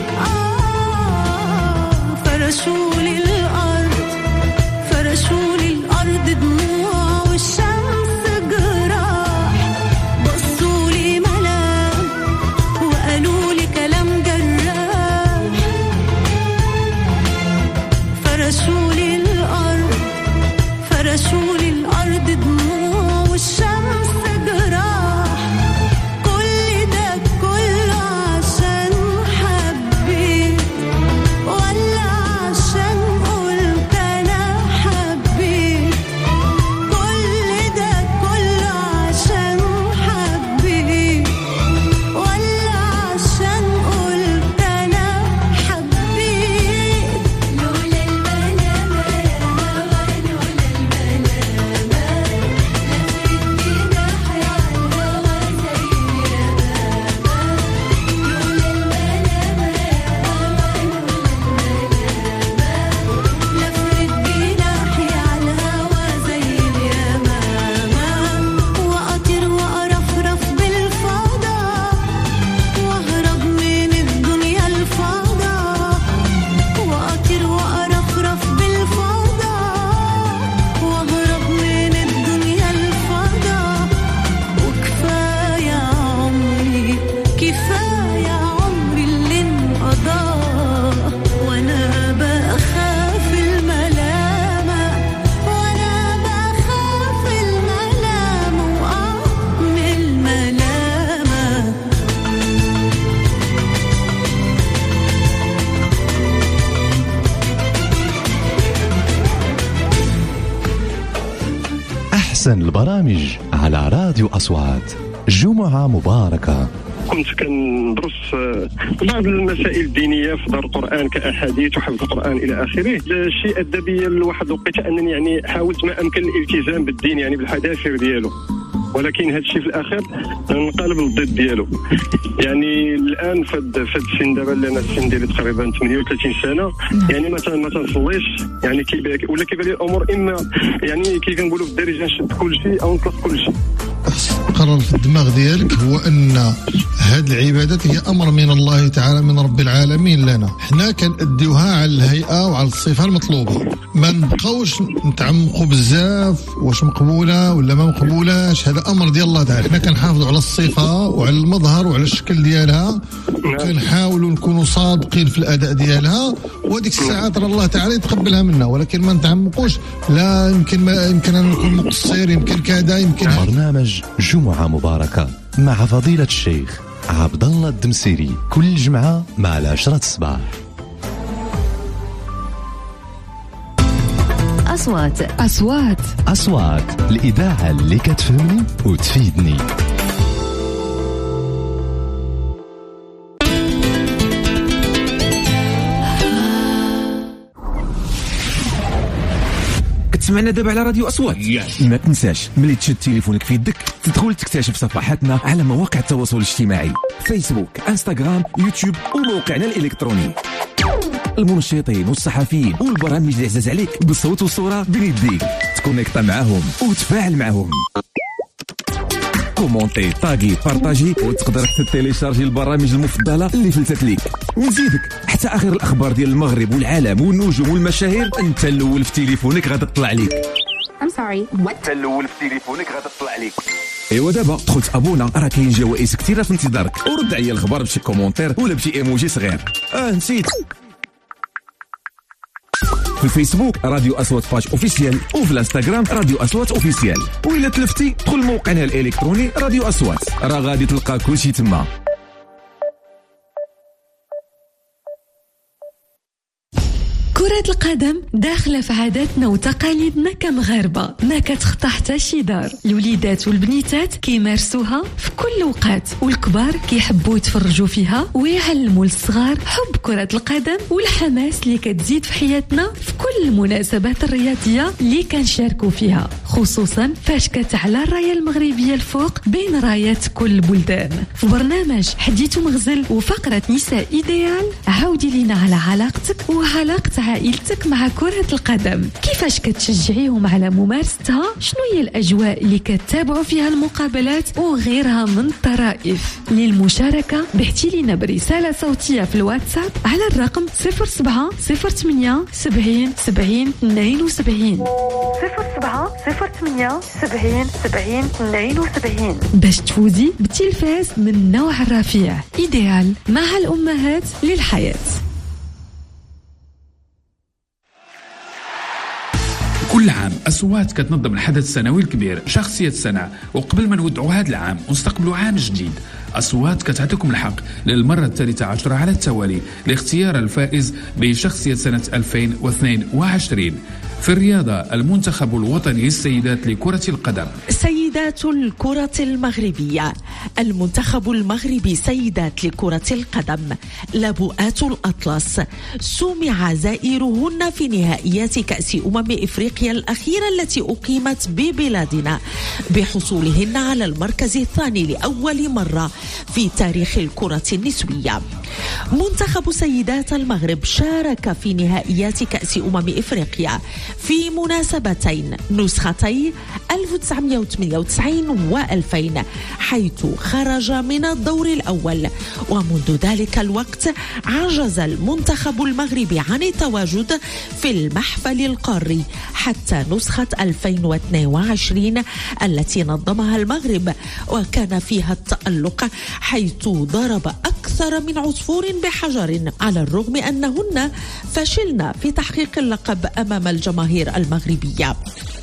آه فرشولي الأرض فرشولي الأرض دموع والشمس جراح بصولي ملام وقالولي كلام جراح فرشولي الأرض فرشولي الأرض دموع والشمس جراح كل ده كله عشان حبيت ولا عشان قلت أنا حبيت كل ده كله عشان حبيت ولا عشان قلت أنا حبيت لولا الملامة لولا الملامة لفت جناحي على الهوا زي اليمامة وأطير وأرفرف بالفضاء وأهرب من الدنيا الفضاء وأطير وأرفرف بالفضاء وأهرب من الدنيا الفضاء وكفاية عمري كفاية عمري اللي انقضى وأنا بخاف الملامة وأنا بخاف الملامة وآه من الملامة. أحسن البرامج على راديو أصوات. جمعة مباركة. كنت كندرس آه، بعض المسائل الدينيه في دار القران كاحاديث وحفظ القران الى اخره. الشيء ادى بيا لواحد الوقيته انني يعني حاولت ما امكن الالتزام بالدين يعني بالحذافير ديالو، ولكن هذا الشيء في الاخر انقلب للضد ديالو. يعني الان فد فد السن دابا اللي انا السن ديالي تقريبا ثمانية وثلاثين سنه، يعني ما ما تنصليش، يعني كيبان ولا كيبان لي الامور اما يعني كي كنقولوا في الدارجه نشد كل شيء او نطلق كل شيء. قرر في الدماغ ديالك هو ان هذه العبادات هي امر من الله تعالى من رب العالمين لنا، حنا كنأديوها على الهيئه وعلى الصفه المطلوبه، ما نبقاوش نتعمقوا بزاف واش مقبوله ولا ما مقبولاش، هذا امر ديال الله تعالى. حنا كنحافظوا على الصفه وعلى المظهر وعلى الشكل ديالها، وكنحاولوا نكونوا صادقين في الاداء ديالها، وهذيك الساعات راه الله تعالى يتقبلها منا، ولكن ما نتعمقوش. لا يمكن ما يمكن ان نكون مقصر، يمكن كذا، يمكن. برنامج جمعة مباركة مع فضيلة الشيخ عبد الله الدمسيري كل جمعة مع العشرة الصباح. أصوات أصوات أصوات الإذاعة اللي كتفهمني وتفيدني. تسمعنا دابا على راديو أصوات. yes. ما تنساش ملي تشد تليفونك في يدك تدخل تكتشف صفحاتنا على مواقع التواصل الاجتماعي، فيسبوك، انستغرام، يوتيوب وموقعنا الإلكتروني. المنشطين والصحفيين والبرامج اللي عزاز عليك بالصوت والصورة بين يديك. تكونيكتا معاهم وتفاعل معاهم. كومونتي، طاغي، بارطاجي، وتقدر حتى تيليشارجي البرامج المفضلة اللي فلتت ليك. ونزيدك حتى آخر الأخبار ديال المغرب والعالم والنجوم والمشاهير أنت الأول في تليفونك غادي تطلع ليك. I'm sorry, what؟ أنت الأول في تليفونك غادي تطلع ليك. ايوا دابا دخلت ابونا راه كاين جوائز كثيره في انتظارك، ورد عليا الخبر بشي كومونتير ولا بشي ايموجي صغير. اه نسيت، في الفيسبوك راديو اصوات باج اوفيسيال، وفي الانستغرام راديو اصوات اوفيسيال، وإلا تلفتي دخل موقعنا الالكتروني راديو اصوات، راه غادي تلقى كلشي تما. كرة القدم داخلة في عاداتنا وتقاليدنا كمغاربة، ما كتخطى حتى شي دار. الوليدات والبنيتات كيمارسوها في كل وقت، والكبار كيحبوا يتفرجوا فيها ويعلموا للصغار حب كرة القدم والحماس اللي كتزيد في حياتنا في كل المناسبات الرياضية اللي كنشاركوا فيها، خصوصا فاش كتعلى الراية المغربية الفوق بين رايات كل البلدان. في برنامج حديث مغزل وفقرة نساء إيديال عاودي لينا على علاقتك وعلاقة عائلتك مع كرة القدم، كيفاش كتشجعيهم على ممارستها، شنو هي الأجواء اللي كتتابعوا فيها المقابلات وغيرها من الطرائف. للمشاركة بحتي لنا برسالة صوتية في الواتساب على الرقم صفر سبعة صفر ثمانية سبعين سبعين اثنين وسبعين صفر سبعة صفر ثمانية سبعين سبعين اثنين وسبعين باش تفوزي بتلفاز من نوع الرفيع إيديال مع الأمهات للحياة. كل عام أصوات كتنظم الحدث السنوي الكبير شخصية السنة، وقبل ما نودعوا هذا العام ونستقبلوا عام جديد، أصوات كتعطيكم الحق للمرة الثالثة عشرة على التوالي لاختيار الفائز بشخصية سنة ألفين واثنين وعشرين. في الرياضة المنتخب الوطني للسيدات لكرة القدم. سيدات الكرة المغربية، المنتخب المغربي سيدات لكرة القدم لبؤات الأطلس سمع زائرهن في نهائيات كأس أمم إفريقيا الأخيرة التي أقيمت ببلادنا بحصولهن على المركز الثاني لأول مرة في تاريخ الكرة النسوية. منتخب سيدات المغرب شارك في نهائيات كأس أمم إفريقيا في مناسبتين، نسختي ألف وتسعمائة وثمانية وتسعين وألفين، حيث خرج من الدور الأول، ومنذ ذلك الوقت عجز المنتخب المغربي عن التواجد في المحفل القاري حتى نسخة ألفين واثنين وعشرين التي نظمها المغرب، وكان فيها التألق حيث ضرب أكثر من عصفور بحجر، على الرغم أنهن فشلن في تحقيق اللقب أمام الجماهير المغربية.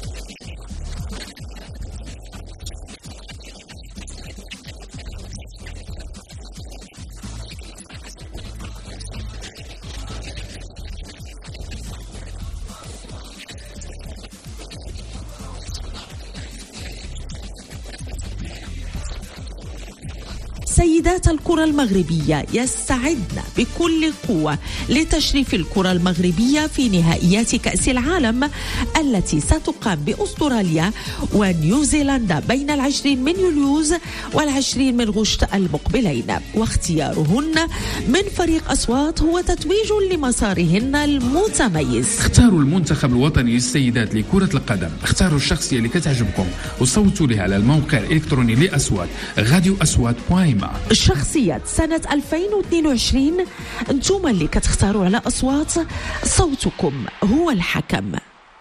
سيدات الكرة المغربية يستعدن بكل قوة لتشريف الكرة المغربية في نهائيات كأس العالم التي ستقام بأستراليا ونيوزيلندا بين العشرين من يوليوز والعشرين من غشت المقبلين، واختيارهن من فريق أصوات هو تتويج لمسارهن المتميز. اختاروا المنتخب الوطني للسيدات لكرة القدم، اختاروا الشخصية اللي كتعجبكم وصوتوا لها على الموقع الإلكتروني لأصوات راديو أصوات بويما. شخصية سنة ألفين واثنين وعشرين انتم اللي كتختاروا على أصوات، صوتكم هو الحكم.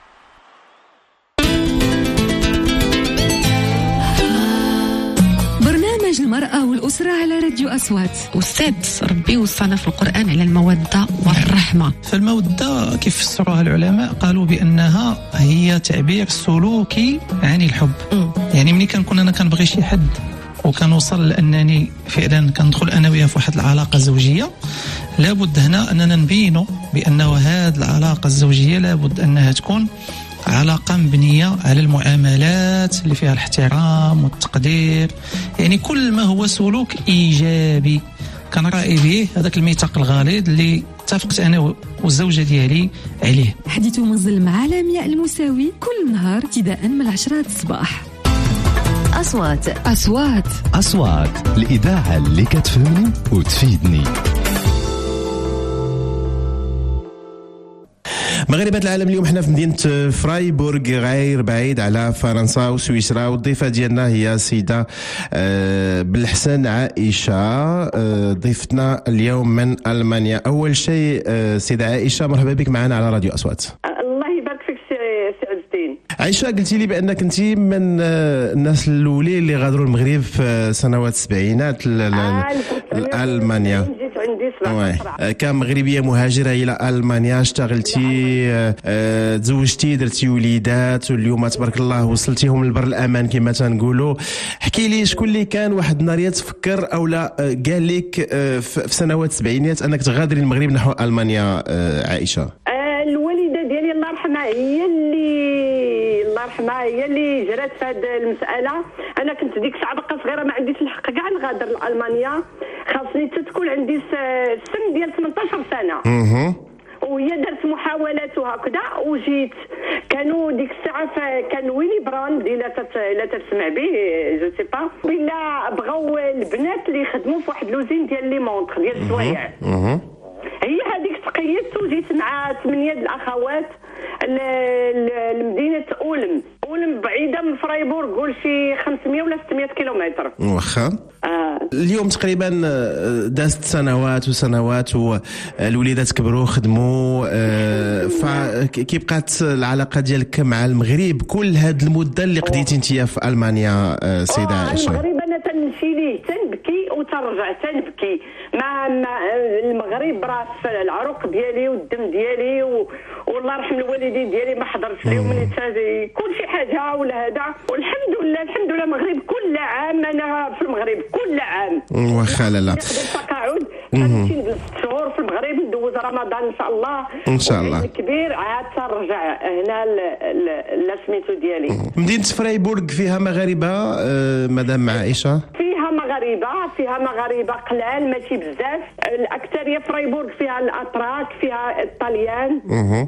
برنامج المرأة والأسرة على راديو أصوات. والسادس ربي وصانا في القرآن على المودة والرحمة. فالمودة كيف فسروها العلماء قالوا بأنها هي تعبير سلوكي عن الحب. م. يعني ملي كنكون أنا كنبغي شي حد وكنوصل لأنني فعلا كندخل أنا وياه في واحد العلاقة زوجية، لابد هنا أننا نبينوا بأنه هذه العلاقة الزوجية لابد أنها تكون علاقة مبنية على المعاملات اللي فيها الاحترام والتقدير، يعني كل ما هو سلوك إيجابي كنرائي به هذاك الميثاق الغليظ اللي اتفقت أنا والزوجة ديالي عليه. حديث منزل مع لمياء المساوي كل نهار ابتداء من العشرة الصباح. أصوات أصوات أصوات الإذاعة اللي كتفهمني وتفيدني. مغاربة العالم اليوم حنا في مدينة فرايبورغ غير بعيد على فرنسا وسويسرا، والضيفة ديالنا هي سيدة بالحسن عائشة ضيفتنا اليوم من ألمانيا. أول شيء سيدة عائشة مرحبا بك معنا على راديو أصوات. الله يبارك فيك سي عز الدين. عائشة قلتي لي بأنك أنت من الناس الأولين اللي غادروا المغرب في سنوات السبعينات لألمانيا. كمغربية مهاجرة إلى ألمانيا، اشتغلتي، تزوجتي، درتي وليدات، واليوم تبارك الله وصلتيهم لبر الأمان كما تنقولوا. احكي لي شكون اللي كان واحد النهار تفكر أو لا قال لك في سنوات السبعينات أنك تغادري المغرب نحو ألمانيا عائشة؟ الوالدة ديالي الله يرحمها هي اللي الله يرحمها هي اللي جرات في هذه المسألة. أنا كنت ديك الساعة باقا صغيرة ما عنديش الحق كاع نغادر لألمانيا، خاصني تكون عندي السن ديال ثمنطاش سنة. وهي درت محاولات وهكذا وجيت. كانوا ديك الساعه كان ويلي براند الا لا تسمع به جو سي با بلا بغاو البنات اللي يخدموا في واحد لوزين ديال لي مونطخ ديال السوايع. هي هذيك تقيدت وجيت مع ثمانيه د الاخوات لمدينه اولم. اولم بعيده من فرايبورغ، قول شي خمسمية ولا ستمية كيلومتر. واخا. آه. اليوم تقريبا دازت سنوات وسنوات والوليدات كبروا خدموا، آه فكي بقات العلاقه ديالك مع المغرب كل هذه المده اللي قضيتي انت في المانيا آه سيده عائشه؟ المغرب انا تنمشي ليه تنبكي وترجع تنبكي. ما, ما المغرب راه في العروق ديالي والدم ديالي و... والله يرحم الوالدين ديالي ما حضرتش لهم من كل شي حاجه ولا هذا. والحمد لله الحمد لله المغرب كل عام انا في المغرب كل عام. واخا لا لا تقاعد نمشي ست شهور في المغرب ندوز رمضان ان شاء الله ان شاء الله كبير عاد ترجع هنا لا سميتو ديالي. مدينه فرايبورغ فيها مغاربه آه مدام عائشه؟ فيها مغاربه فيها مغاربه قلال ماشي بزاف. الاكثريه فرايبورغ فيها الاتراك فيها الطليان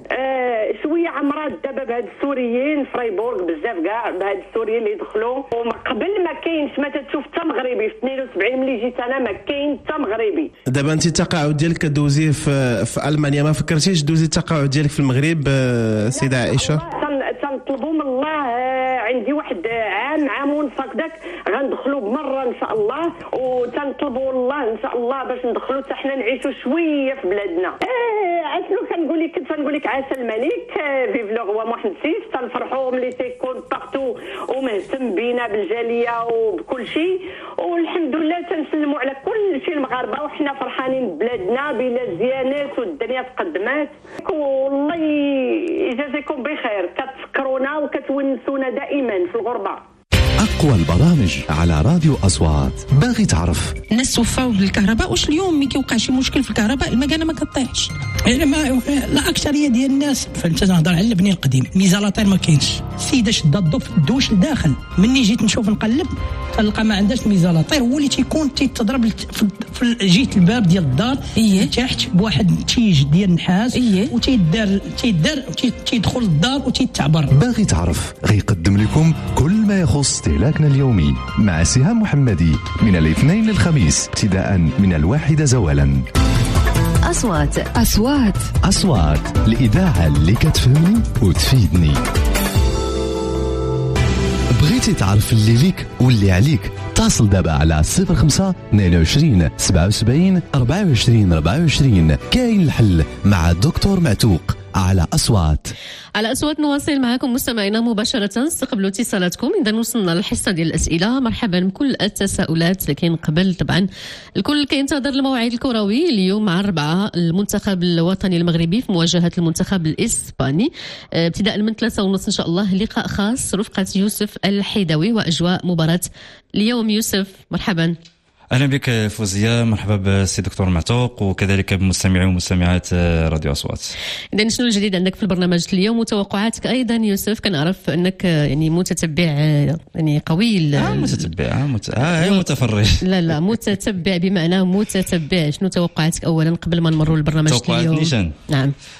آه شويه عمرات دابا بهاد السوريين فرايبورغ بزاف كاع بهاد السوريين اللي دخلوا. وقبل ما كاينش ما تشوف حتى مغربي في اثنين وسبعين ملي جيت انا ما كاين حتى مغربي. دابا انت التقاعد ديالك كدوزيه في في المانيا، ما فكرتيش دوزي التقاعد ديالك في المغرب سيده عائشه؟ تنطلبوا من الله. عندي واحد عام عام ونص هكذاك غندخلوا بمره ان شاء الله، وتنطلبوا الله ان شاء الله باش ندخلوا حتى حنا نعيشوا شويه في بلادنا. اه عشنو كنقول لك كنقول لك عاش الملك فيف لو روا محمد السادس. تنفرحوا ملي تيكون بارتو ومهتم بينا بالجاليه وبكل شيء، والحمد لله تنسلموا على كل شيء المغاربه وحنا فرحانين ببلادنا بلا زيانات والدنيا تقدمات. والله يجازيكم بخير كتفكرونا وكتونسونا دائما في الغربه. أقوى البرامج على راديو أصوات. باغي تعرف الناس وفاو بالكهرباء، واش اليوم ملي كيوقع شي مشكل في الكهرباء المكانه ما كطيحش؟ يعني ما لا اكثريه ديال الناس فانت تهضر على البنيه القديم ميزالاتير ما كاينش. السيده شد الضو في الدوش لداخل، مني جيت نشوف نقلب تلقى ما عندهاش ميزالاتير، هو اللي تيكون تيتضرب في جهه الباب ديال الدار تحت بواحد تيج ديال النحاس وتيدار تيدار تيدخل الدار وتيتعبر. باغي تعرف غيقدم لكم كل ما يخص استهلاكنا اليومي مع سهام محمدي من الاثنين للخميس ابتداء من الواحدة زوالا. أصوات أصوات أصوات الإذاعة اللي كتفهمني وتفيدني. بغيتي تعرف اللي ليك واللي عليك؟ اتصل دابا على صفر خمسة اثنين وعشرين سبعة وسبعين أربعة وعشرين أربعة وعشرين. كاين الحل مع الدكتور معتوق على أصوات. على أصوات نواصل معكم مستمعينا مباشرة. استقبلوا اتصالاتكم. إذا وصلنا للحصة ديال الأسئلة. مرحبا بكل التساؤلات، لكن قبل طبعا الكل كينتظر الموعد الكروي اليوم مع أربعة المنتخب الوطني المغربي في مواجهة المنتخب الإسباني ابتداء من ثلاثة ونص إن شاء الله. لقاء خاص رفقة يوسف الحيدوي وأجواء مباراة اليوم. يوسف مرحبا. اهلا بك فوزيه، مرحبا بالسي دكتور معتوق وكذلك بمستمعي ومستمعات راديو اصوات. اذا شنو الجديد عندك في البرنامج اليوم وتوقعاتك ايضا يوسف؟ كنعرف انك يعني متتبع يعني قوي. اه متتبع اه, مت... آه متفرج. لا لا متتبع بمعنى متتبع. شنو توقعاتك اولا قبل ما نمروا للبرنامج اليوم؟ توقعات نيشان. نعم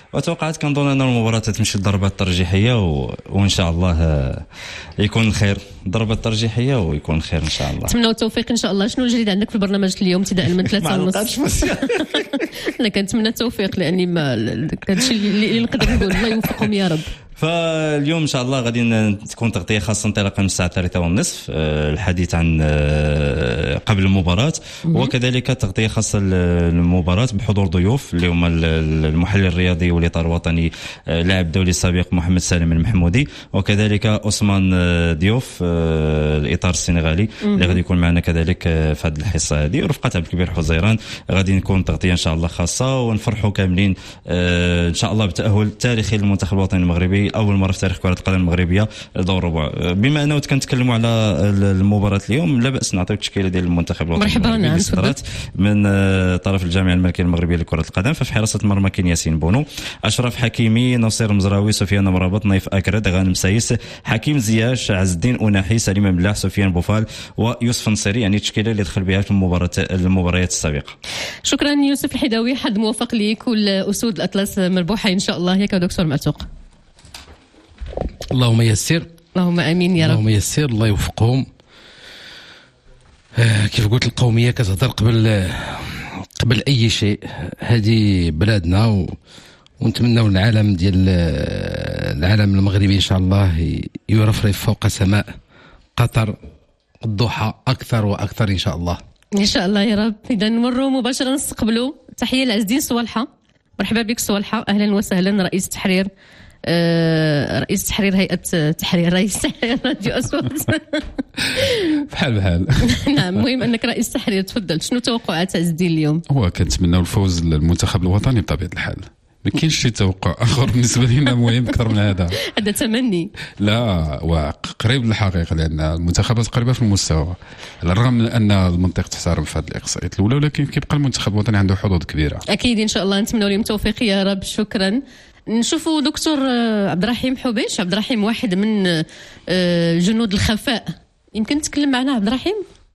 وتوقعت كنظن ان المباراه تمشي لضربات ترجيحيه و... وان شاء الله يكون الخير، ضربات ترجيحيه ويكون الخير ان شاء الله. نتمنوا التوفيق ان شاء الله. شنو الجديد عندك في البرنامج اليوم ابتداء من ثلاثة ونص؟ انا كنتمنى التوفيق لاني ما هادشي اللي نقدر نقول. الله يوفقهم يا رب. فاليوم ان شاء الله غادي تكون تغطيه خاصه انطلاقا من الساعه الثالثة والنصف، الحديث عن قبل المباراه، وكذلك تغطيه خاصه للمباراه بحضور ضيوف اللي هما المحلل الرياضي والاطار الوطني لاعب دولي سابق محمد سالم المحمودي، وكذلك عثمان ديوف الاطار السنغالي اللي غادي يكون معنا كذلك في هذه الحصه هذه، ورفقه عبد الكبير حزيران. غادي نكون تغطيه ان شاء الله خاصه ونفرحوا كاملين ان شاء الله بتاهل تاريخي للمنتخب الوطني المغربي، اول مره في تاريخ كره القدم المغربيه دور الربع. بما انه كنتكلموا على المباراه اليوم، لا باس نعطيو التشكيله ديال المنتخب الوطني مرحبا. نعم صدرت من طرف الجامعه الملكيه المغربيه لكره القدم. ففي حراسه المرمى كاين ياسين بونو، اشرف حكيمي، نصير مزراوي، سفيان مرابط، نايف اكرد، غانم سايس، حكيم زياش، عز الدين اناحي، سليم ملاح، سفيان بوفال ويوسف نصيري، يعني التشكيله اللي دخل بها في المباراه المباريات السابقه. شكرا يوسف الحداوي، حد موفق ليك والاسود الاطلس مربوحه ان شاء الله ياك دكتور معتوق. اللهم يسر، اللهم امين يا رب. اللهم يسر، الله يوفقهم. آه كيف قلت القوميه كتهضر قبل قبل اي شيء. هذه بلادنا و... ونتمنوا العالم ديال العالم المغربي ان شاء الله يرفرف فوق سماء قطر الضحى اكثر واكثر ان شاء الله. ان شاء الله يا رب. اذا نمروا مباشره نستقبلوا تحيه لعز الدين صوالحه. مرحبا بك صوالحه، اهلا وسهلا. رئيس تحرير آه رئيس تحرير هيئه تحرير رئيس تحرير راديو اصوات. بحال بحال. نعم، المهم انك رئيس تحرير. تفضل، شنو توقعات عز الدين اليوم؟ هو كنتمناو الفوز للمنتخب الوطني بطبيعه الحال، ما كاينش شي توقع اخر بالنسبه لنا مهم اكثر من هذا. هذا تمني. لا، وقريب للحقيقه، لان المنتخبات قريبه في المستوى على الرغم من ان المنطق تحترم في هذه الاقصائيات الاولى، ولكن كيبقى المنتخب الوطني عنده حظوظ كبيره. اكيد ان شاء الله، نتمنوا لهم التوفيق يا رب. شكرا. نشوفوا دكتور عبد الرحيم حبيش. عبد الرحيم واحد من جنود الخفاء، يمكن تتكلم معنا عبد الرحيم؟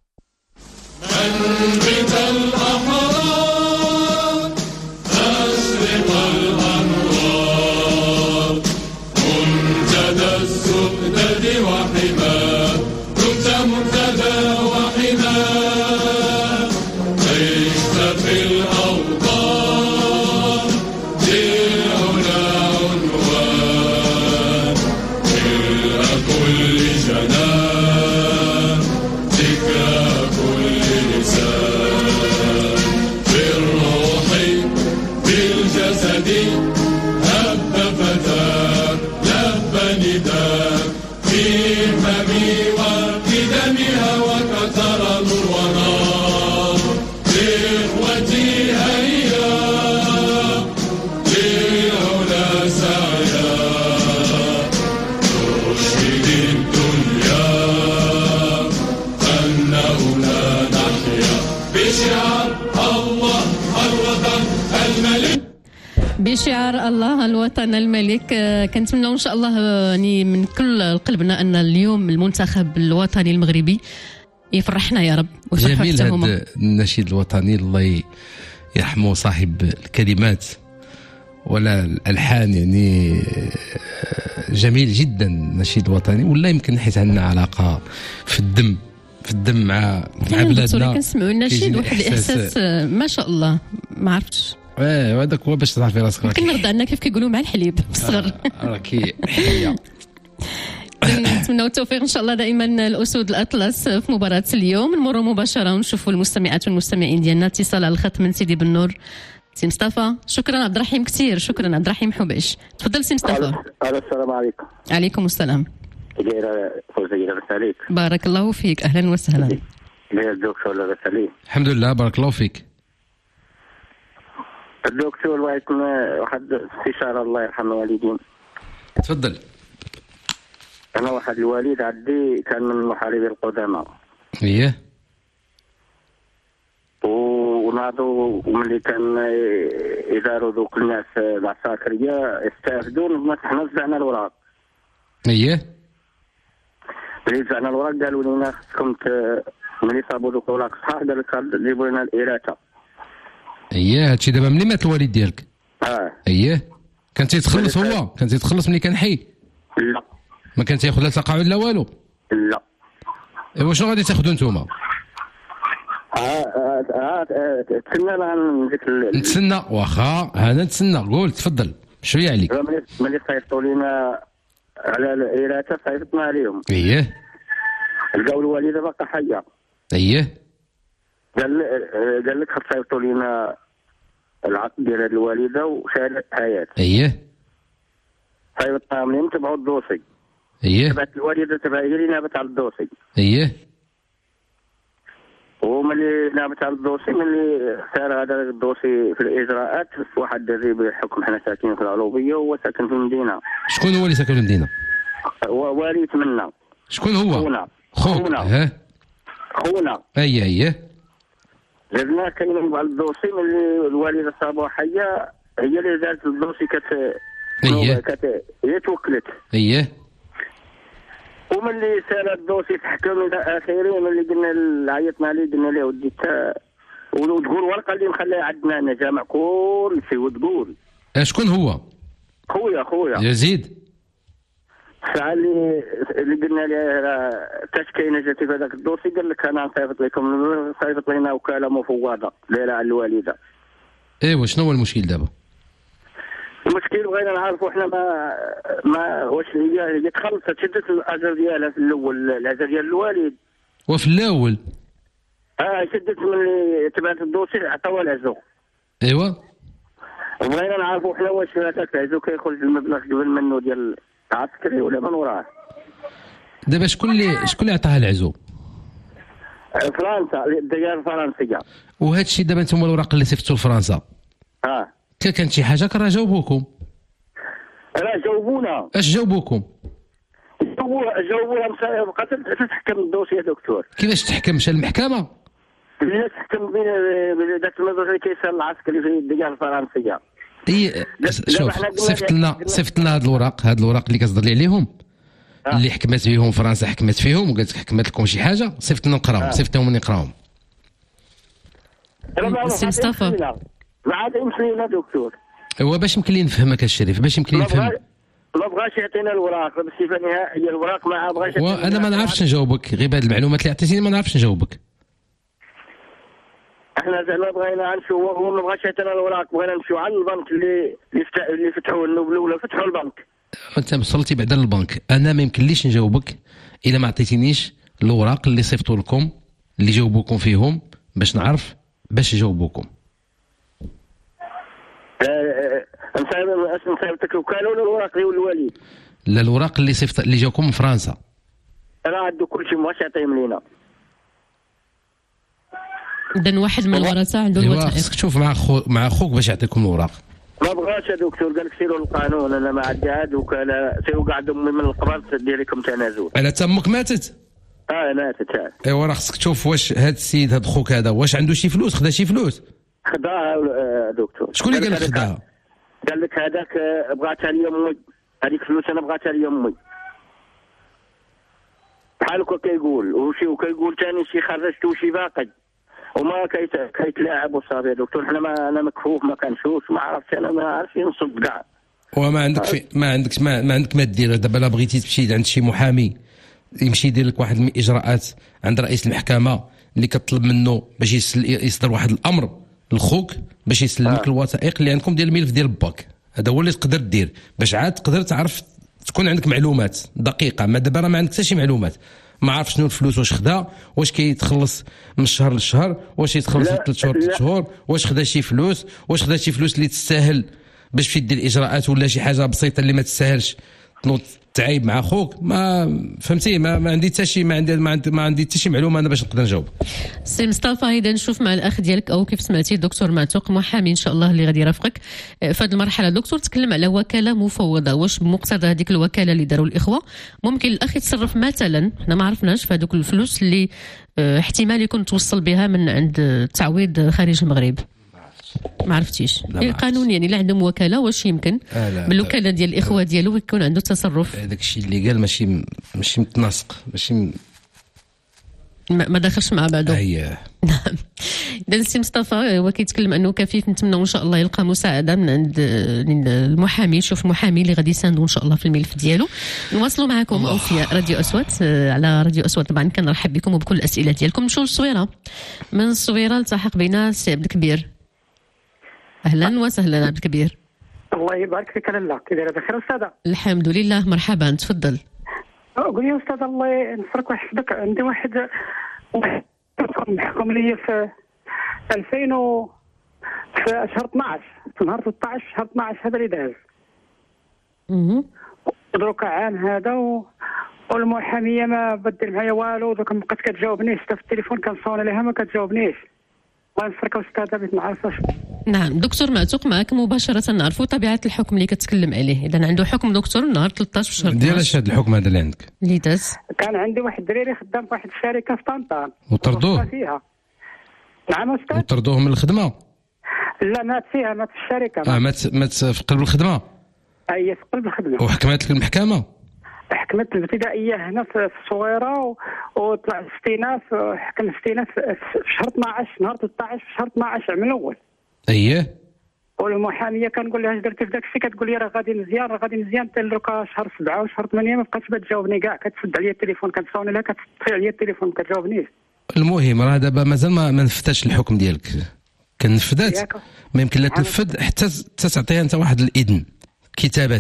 بشعار الله الوطن الملك. كنتمنى ان شاء الله يعني من كل قلبنا ان اليوم المنتخب الوطني المغربي يفرحنا يا رب. جميل هذا النشيد الوطني، الله يرحمه صاحب الكلمات ولا الالحان، يعني جميل جدا النشيد الوطني، ولا يمكن حيت عندنا علاقه في الدم في الدم مع مع بلادنا. كنسمعوا النشيد واحد الاحساس ما شاء الله، ما عرفتش. ايه وهذاك هو باش تعرفي راسك. يمكن نرضى عنا كيف كيقولوا مع الحليب بالصغر. راكي حيه. نتمنوا التوفيق ان شاء الله دائما الاسود الاطلس في مباراه اليوم. نمروا مباشره ونشوفوا المستمعات والمستمعين ديالنا. اتصال على الخط من سيدي بن-نور سي مصطفى. شكرا عبد الرحيم كثير، شكرا عبد الرحيم حبيش. تفضل سي مصطفى. السلام عليكم. عليكم السلام. دايره فوزيه لاباس عليك؟ بارك الله فيك، اهلا وسهلا. داير الدكتور لاباس عليك؟ الحمد لله بارك الله فيك. الدكتور واحد واحد استشاره، الله يرحم الوالدين. تفضل. انا واحد الوالد عندي كان من المحاربين القدامى. اييه. وناضوا وملي كان يداروا دوك الناس العساكريه استافدوا، حنا زعنا الوراق. اييه. ملي زعنا الوراق قالوا لنا خصكم ملي صابوا دوك الوراق صحاح قال لك جيبوا لنا الإراثة. اييه. هادشي دابا ملي مات الوالد ديالك؟ اه اييه. كان تيتخلص هو كان تيتخلص ملي كان حي؟ لا. ما كان تياخذ لا تقاعد لا والو؟ لا. ايوا شنو غادي تاخذوا نتوما؟ تسنى انا ديك نتسنى واخا انا نتسنى قول تفضل شويه عليك. ملي صيفطوا لينا على الإيراتة صيفطنا عليهم. اييه. لقاو الوالده باقا حيه. اييه. قال قال لك خصيفطوا لينا العقد ديال هاد الوالده وشهاده حياه. اييه. صيفطنا منين تبعوا الدوسي. اييه. تبعت الوالده تبعها هي اللي نابت على الدوسي. اييه. وملي نابت على الدوسي ملي صار هذا الدوسي في الاجراءات واحد دري بحكم حنا ساكنين في العلوبيه وهو ساكن في المدينه. شكون هو اللي ساكن في المدينه؟ والي تمنى. شكون هو؟ خونا. خوك. ها خونا. اييه اييه. درنا كاين على الدوسي ملي الوالده صابوها حيه هي اللي دارت الدوسي كت اييه كت هي توكلت. اييه. وملي سال الدوسي تحكم الى اخره ملي قلنا عيطنا عليه قلنا له ودي وتقول ورقه اللي مخليها عندنا انا جامع كل شيء وتقول. شكون هو؟ خويا خويا يزيد. الساعه اللي اللي قلنا له راه كاش كاينه جاتي في هذاك الدوسي قال لك انا نصيفط لكم صيفط لنا وكاله مفوضه ليله على الوالده. ايوا شنو هو المشكل دابا؟ المشكل بغينا نعرفوا احنا ما ما واش هي هي تخلصت شدت الاجر ديالها في الاول الاجر ديال الوالد. وفي الاول؟ اه شدت ملي تبعت الدوسي عطاوها العزو. ايوا. بغينا نعرفوا احنا واش هذاك العزو كيخرج المبلغ قبل منه ديال العسكري ولا من وراه. دابا شكون اللي شكون اللي عطاها العزو؟ فرنسا الديار الفرنسيه. وهذا الشيء دابا نتوما الوراق اللي صيفطوا لفرنسا اه كان كانت شي حاجه كان راه جاوبوكم. راه جاوبونا. اش جاوبوكم؟ جاوبونا بقات تحكم الدوسي يا دكتور. كيفاش تحكم؟ مشى للمحكمه؟ لا تحكم بين ذاك المبلغ اللي كيسال العسكري في الديار الفرنسيه. اي شوف صيفط لنا صيفط لنا هاد الوراق هاد الوراق اللي كتهضر لي عليهم آه. اللي حكمت فيهم فرنسا حكمت فيهم وقالت لك حكمت لكم شي حاجه صيفط لنا نقراهم. آه. صيفطهم نقراهم. سي مصطفى ما عاد يمشي لنا دكتور. هو باش يمكن لي نفهمك الشريف باش يمكن لي نفهم. ما بغاش يعطينا الوراق بصفه نهائيه الوراق ما بغاش. وانا ما نعرفش نجاوبك غير بهاد المعلومات اللي عطيتيني ما نعرفش نجاوبك. احنا زعما بغينا نمشيو هو ما بغاش يعطينا الوراق بغينا نمشيو على البنك اللي اللي فتحوا النوبل ولا فتحوا البنك. انت وصلتي بعدا للبنك انا ما يمكنليش نجاوبك الا ما عطيتينيش الوراق اللي صيفطوا لكم اللي جاوبوكم فيهم باش نعرف باش يجاوبوكم. نصيفطك الوكاله ولا الوراق ديال الوالد؟ لا الوراق اللي صيفط اللي جاوكم من فرنسا. راه عندو كلشي ما واش يعطيهم لينا. اذا واحد من الورثه عنده الوثائق. خصك تشوف مع خو مع خوك باش يعطيكم الوراق. ما بغاش يا دكتور قال لك سيروا للقانون انا ما عندي هاد وكاله سيروا قاعد امي من القبر دير لكم تنازل. على تمك ماتت؟ اه ماتت. ايوا راه خصك تشوف واش هاد السيد هاد خوك هذا واش عنده شي فلوس خدا شي فلوس؟ خداها دكتور. شكون اللي قال لك خداها؟ قال لك هذاك بغاتها لي امي هذيك فلوس انا بغاتها لي امي بحال هكا كيقول وشي وكيقول ثاني شي خرجت وشي باقي وما كيتلاعب وصافي يا دكتور. حنا ما انا مكفوف ما كنشوفش ما عرفتش انا ما عارفش نصب كاع. وما عندك في ما عندك ما, ما عندك ما دير دابا. لا بغيتي تمشي عند شي محامي يمشي يدير لك واحد الاجراءات عند رئيس المحكمه اللي كطلب منه باش يصدر واحد الامر لخوك باش يسلمك آه. الوثائق اللي عندكم ديال الملف ديال باك. هذا هو اللي تقدر دير باش عاد تقدر تعرف تكون عندك معلومات دقيقه. ما دابا راه ما عندك حتى شي معلومات. ما عارف شنو الفلوس واش خدا واش كيتخلص من الشهر للشهر واش يتخلص من ثلاث شهور ثلاث شهور واش خدا شي فلوس واش خدا شي فلوس اللي تستاهل باش تمشي دير الاجراءات ولا شي حاجه بسيطه اللي ما تستاهلش تنوض تعايب مع خوك. ما فهمتي ما, ما عندي حتى شي ما عندي ما عندي ما عندي حتى شي معلومه انا باش نقدر نجاوب. سي مصطفى اذا نشوف مع الاخ ديالك او كيف سمعتي الدكتور معتوق محامي ان شاء الله اللي غادي يرافقك في هذه المرحله. دكتور تكلم على وكاله مفوضه واش بمقتضى هذيك الوكاله اللي داروا الاخوه ممكن الاخ يتصرف مثلا حنا ما عرفناش في هذوك الفلوس اللي احتمال يكون توصل بها من عند تعويض خارج المغرب. ما عرفتيش قانونيا يعني اللي عندهم وكاله واش يمكن آه بالوكاله ديال الاخوه ديالو يكون عنده تصرف؟ هذاك الشيء اللي قال ماشي ماشي متناسق ماشي ما ما دخلش مع بعضه. اييه نعم. اذا السي مصطفى هو كيتكلم انه كفيف، نتمنى ان شاء الله يلقى مساعده من عند المحامي، يشوف المحامي اللي غادي يساندو ان شاء الله في الملف ديالو. نواصلوا معكم اوفياء راديو اصوات على راديو اصوات. طبعا كنرحب بكم وبكل الاسئله ديالكم. نمشيو للصويره، من الصويره التحق بنا السي عبد الكبير. اهلا وسهلا عبد الكبير. الله يبارك فيك لاله، كي دايره بخير استاذه؟ الحمد لله، مرحبا تفضل. قول لي استاذ الله ينصرك ويحفظك، عندي واحد واحد محكوم لي في ألفين و في شهر اثناش، في نهار ثلاثة عشر شهر اثناش هذا اللي داز. اها دروك عام هذا و... والمحاميه ما بدل معايا والو، دوك ما بقات كتجاوبنيش، حتى في التليفون كنصون لها ما كتجاوبنيش. الله ينصرك استاذه بغيت نعرف واش. نعم دكتور معتوق معك مباشره، نعرفوا طبيعه الحكم اللي كتكلم عليه. اذا عنده حكم دكتور نهار ثلاثة عشر في شهر ديال اش هذا الحكم هذا اللي عندك اللي داز؟ كان عندي واحد الدريري خدام في واحد الشركه في طنطا وطردوه فيها. نعم استاذ. وطردوه من الخدمه؟ لا مات فيها، مات في الشركه. اه مات مات في قلب الخدمه؟ اي في قلب الخدمه. وحكمت لك المحكمه؟ حكمت الابتدائيه هنا في الصويره و... وطلع استئناف، حكم استئناف في شهر اثناش نهار ثلاثة عشر في شهر اثناش عام الاول. اييه. والمحاميه كنقول لها اش درتي في داك الشيء، كتقول لي راه غادي مزيان راه غادي مزيان، حتى لروكا شهر سبعة وشهر ثمانية ما بقاتش بتجاوبني كاع، كتسد عليا التليفون، كنصون لها كتطفي عليا التليفون ما كتجاوبنيش. المهم راه دابا مازال ما نفذتش الحكم ديالك، كان نفذات ما يمكن لا تنفذ حتى تعطيها انت واحد الاذن كتابه.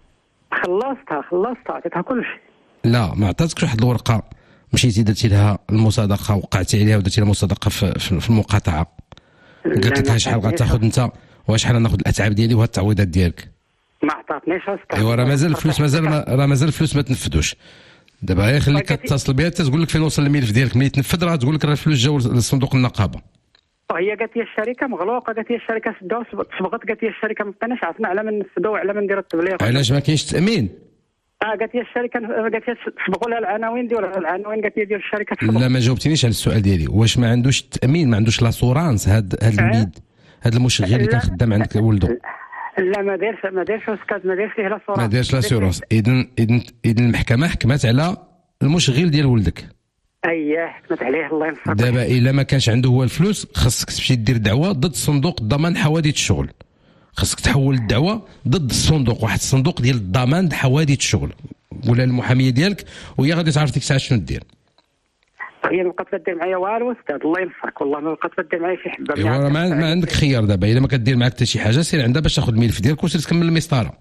خلصتها خلصتها عطيتها كل شيء. لا ما عطاتكش واحد الورقه مشيتي درتي لها المصادقه وقعتي عليها ودرتي لها مصادقه في, في المقاطعه، قالت لك شحال غتاخذ انت وشحال ناخذ الاتعاب ديالي وهاد التعويضات ديالك؟ ما عطاتنيش استاذ. ايوا راه مازال الفلوس مازال راه مازال الفلوس ما تنفذوش. دابا غير خليك تتصل بها حتى تقول لك فين وصل الملف ديالك، ملي تنفذ راه تقول لك راه الفلوس جاوا لصندوق النقابه. وهي قالت لي الشركه مغلوقه، قالت لي الشركه سداو صبغت، قالت لي الشركه ما بقيناش عرفنا على من نفذوا وعلى من نديروا التبليغ. علاش ما كاينش تامين؟ اه قالت لي الشركه، قالت لي صبغوا لها العناوين ديالها العناوين، قالت لي ديال الشركه تصبغ. لا ما جاوبتينيش على السؤال ديالي، واش ما عندوش التامين، ما عندوش لاسورانس هاد هاد الوليد، هاد المشغل اللي كان خدام عندك ولدو؟ لا ما دارش ما دارش استاذ، ما دارش ليه لاسورانس، ما دارش لاسورانس. اذا اذا اذا المحكمه حكمت على المشغل ديال ولدك. اييه حكمت عليه الله ينصرك. دابا الا ما كانش عنده هو الفلوس خاصك تمشي دير دعوه ضد صندوق ضمان حوادث الشغل، خاصك تحول الدعوه ضد الصندوق، واحد الصندوق ديال الضمان حوادث الشغل، ولا المحاميه ديالك وهي غادي تعرف ديك الساعه شنو دير. هي ما بقات تدير معايا والو استاذ الله ينصرك، والله ما بقات تدير معايا شي حبه. ايوا ما, ما عندك خيار دابا، الا ما كدير معاك حتى شي حاجه سير عندها باش تاخذ الملف ديالك وسير تكمل المسطره.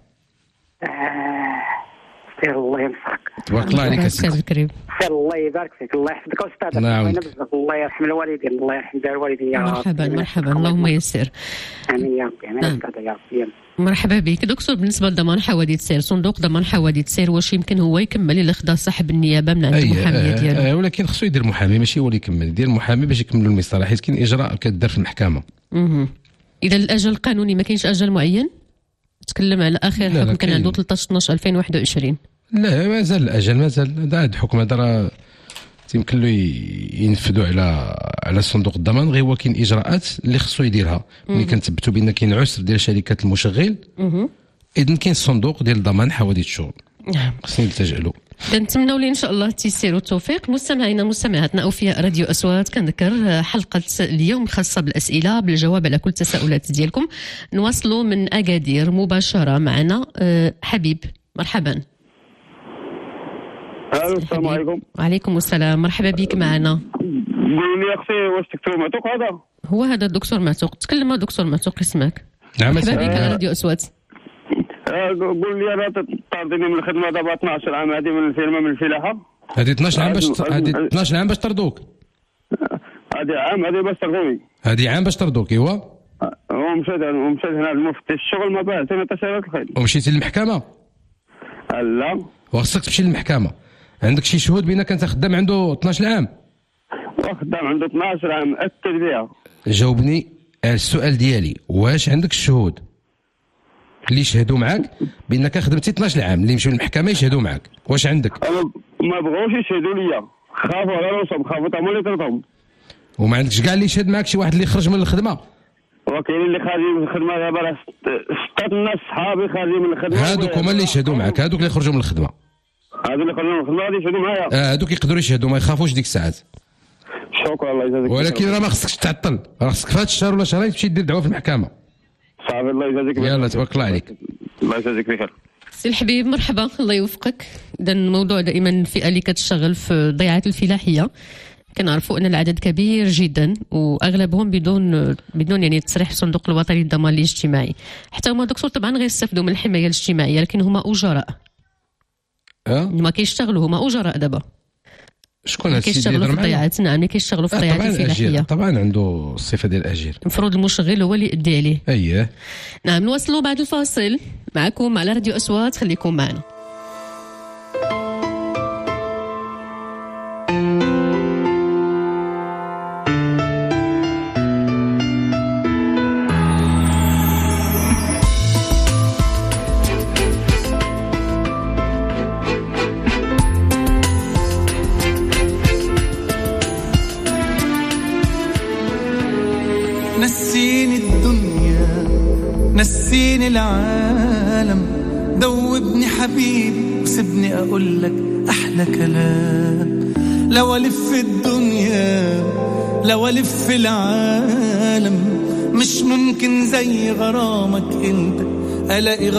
سير الله ينصرك. تبارك الله عليك السي الكريم. سير الله يبارك فيك، الله يحفظك استاذ. نعم. الله يرحم الوالدين، الله يرحم دار الوالدين يا رب. مرحبا مرحبا اللهم يسر. امين يا رب امين استاذ يا رب. مرحبا بك دكتور. بالنسبه لضمان حوادث سير، صندوق ضمان حوادث سير واش يمكن هو يكمل الا خدا صاحب النيابه من عند المحاميه ديالو؟ أيه ولكن خصو يدير محامي، ماشي هو اللي يكمل، يدير المحامي باش يكملوا المسطره، حيت كاين اجراء كدار في المحكمه. اها اذا الاجل القانوني ما كاينش اجل معين؟ تكلم على اخر حكم كان عنده ثلاثة عشر اثناش ألفين وواحد وعشرين. لا مازال الاجل مازال، هذا الحكم هذا راه يمكن له ينفذوا على على صندوق الضمان، غير هو كاين اجراءات اللي خصو يديرها ملي كنثبتوا بان كاين عسر ديال شركات المشغل. اذا كاين الصندوق ديال ضمان حوادث الشغل نعم خصنا نلتجئ له. كنتمنوا ليه ان شاء الله التيسير والتوفيق. مستمعينا مستمعاتنا اوفياء راديو اصوات، كنذكر حلقه اليوم خاصه بالاسئله بالجواب على كل التساؤلات ديالكم. نواصلوا من اكادير مباشره معنا حبيب. مرحبا. السلام عليكم. وعليكم السلام، مرحبا بك معنا. قولوا لي اختي واش دكتور معتوق هذا؟ هو هذا الدكتور معتوق، تكلم دكتور معتوق اسمك. نعم مرحبا بك على راديو اصوات. قول لي انا طردني من الخدمه دابا اثناش عام هذه من الفيرما من الفلاحه. هذه اثناش عام باش هذه اثناش عام باش طردوك؟ هذه عام هذه باش طردوني. هذه عام باش طردوك ايوا. ومشيت ومشيت هنا المفتي الشغل ما بعثني تسالات الخير. ومشيتي للمحكمه؟ لا. وخصك تمشي للمحكمه. عندك شي شهود بانك انت خدام عنده اثناش عام؟ خدام عنده اثناش عام اكد بها. جاوبني على السؤال ديالي، واش عندك الشهود اللي يشهدوا معاك بانك خدمتي اثناش عام اللي يمشيو للمحكمه يشهدوا معاك؟ واش عندك؟ انا ما بغاوش يشهدوا ليا، خافوا على راسهم، خافوا تما اللي طردهم. وما عندكش كاع اللي يشهد معاك شي واحد اللي خرج من الخدمه؟ وكاين اللي خارجين من الخدمه دابا راه ستة الناس صحابي خارجين من الخدمه. هادوك هما اللي يشهدوا معاك، هادوك اللي خرجوا من الخدمه. هادو اللي خرجوا من الخدمه غادي يشهدوا معايا. اه هادوك يقدروا يشهدوا، ما يخافوش ديك الساعات. شكرا الله يجازيك. ولكن راه ما خصكش تعطل، راه خصك في هذا الشهر ولا شهرين تمشي دير دعوه في المحكمه. صافي الله يجازيك. يلا تبارك الله عليك. الله يجازيك بخير. سي الحبيب مرحبا الله يوفقك. اذا الموضوع دائما الفئه اللي كتشتغل في الضيعات الفلاحيه كنعرفوا ان العدد كبير جدا واغلبهم بدون بدون يعني تصريح الصندوق الوطني للضمان الاجتماعي. حتى هما دكتور طبعا غيستافدوا من الحمايه الاجتماعيه لكن هما اجراء. اه ما كيشتغلوا هما اجراء دابا. شكون هاد السيد كيشتغلوا في الضيعات؟ نعم اللي كيشتغلوا في الضيعات آه الفلاحيه طبعا عنده الصفه ديال الاجير. المفروض المشغل هو اللي يؤدي عليه. اييه نعم. نواصلوا بعد الفاصل معكم على راديو أصوات، خليكم معنا. نسيني الدنيا نسيني العالم، دوبني حبيبي وسيبني اقول لك احلى كلام. لو الف الدنيا لو الف العالم مش ممكن زي غرامك انت الاقي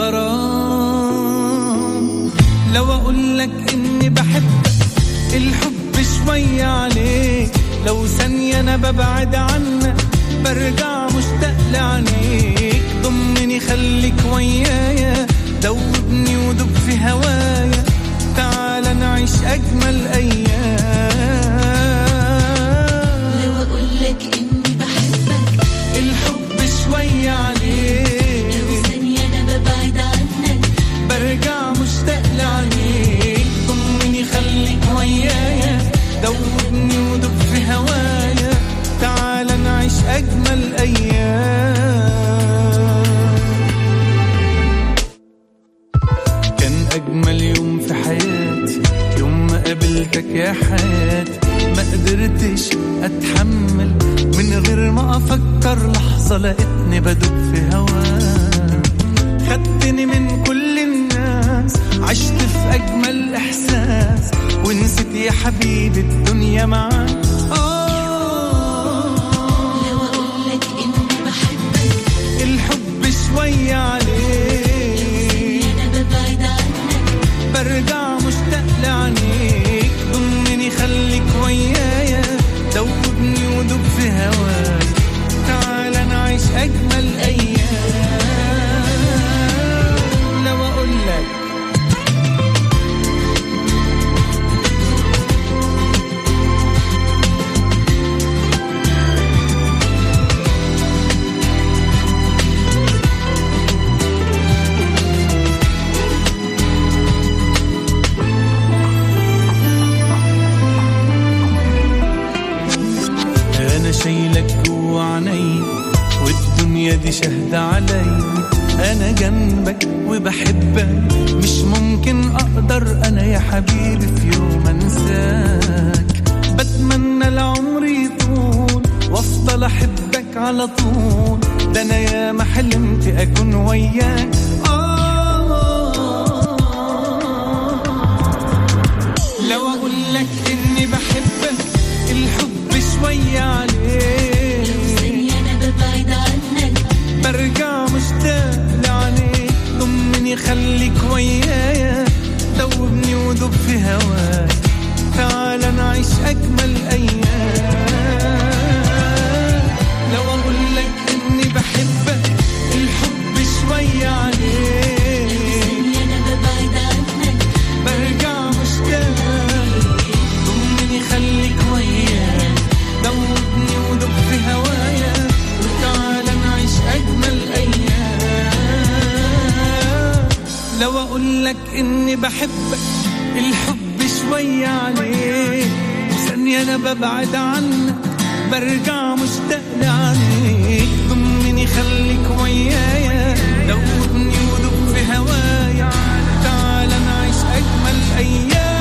غرام. لو اقول لك اني بحبك الحب شوية عليك، لو ثانية انا ببعد عنك برجع مشتاق لعينيك. ضمني خليك ويايا، دوبني ودوب في هوايا، تعال نعيش أجمل أيام. لو أقولك إني بحبك الحب شوية عليك، لو ثانية أنا ببعد عنك برجع مشتاق لعينيك. ضمني خليك ويايا، دوبني ودوب في هوايا، تعال نعيش أجمل أيام. كان أجمل يوم في حياتي يوم ما قابلتك يا حياتي. ما قدرتش أتحمل من غير ما أفكر لحظة، لقيتني بدوب في هواك. خدتني من كل الناس، عشت في أجمل إحساس، ونسيت يا حبيبي الدنيا معاك. شوية عليك أنا ببعد عنك برجع مشتاق لعينيك. ضمني خليك ويايا، دوبني ودوب في هواك، تعال نعيش أجمل أيام. لو أقول لك شايلك جوا عيني والدنيا دي شهدة علي. أنا جنبك وبحبك، مش ممكن أقدر أنا يا حبيبي في يوم أنساك. بتمنى العمر يطول وأفضل أحبك على طول، ده أنا يا ما حلمت أكون وياك. آه لو أقول لك إني بحبك الحب شوية عليك، لو ثانية أنا ببعد عنك برجع مشتاق لعينيك. ضمني خليك ويايا، دوبني ودوب في هواك، تعال نعيش أجمل أيام. لو أقول لك إني بحبك الحب شوية عليك، لو ثانية أنا ببعد عنك برجع مشتاق. ضمني خليك ويايا، دوبني ودوب في هوايا، وتعال نعيش أجمل أيام. لو أقول لك إني بحبك الحب شوية عليك، ثانية أنا ببعد عنك برجع مشتاق لعينيك. ضمني خليك ويايا، دوبني ودوب في هوايا، تعال نعيش أجمل أيام.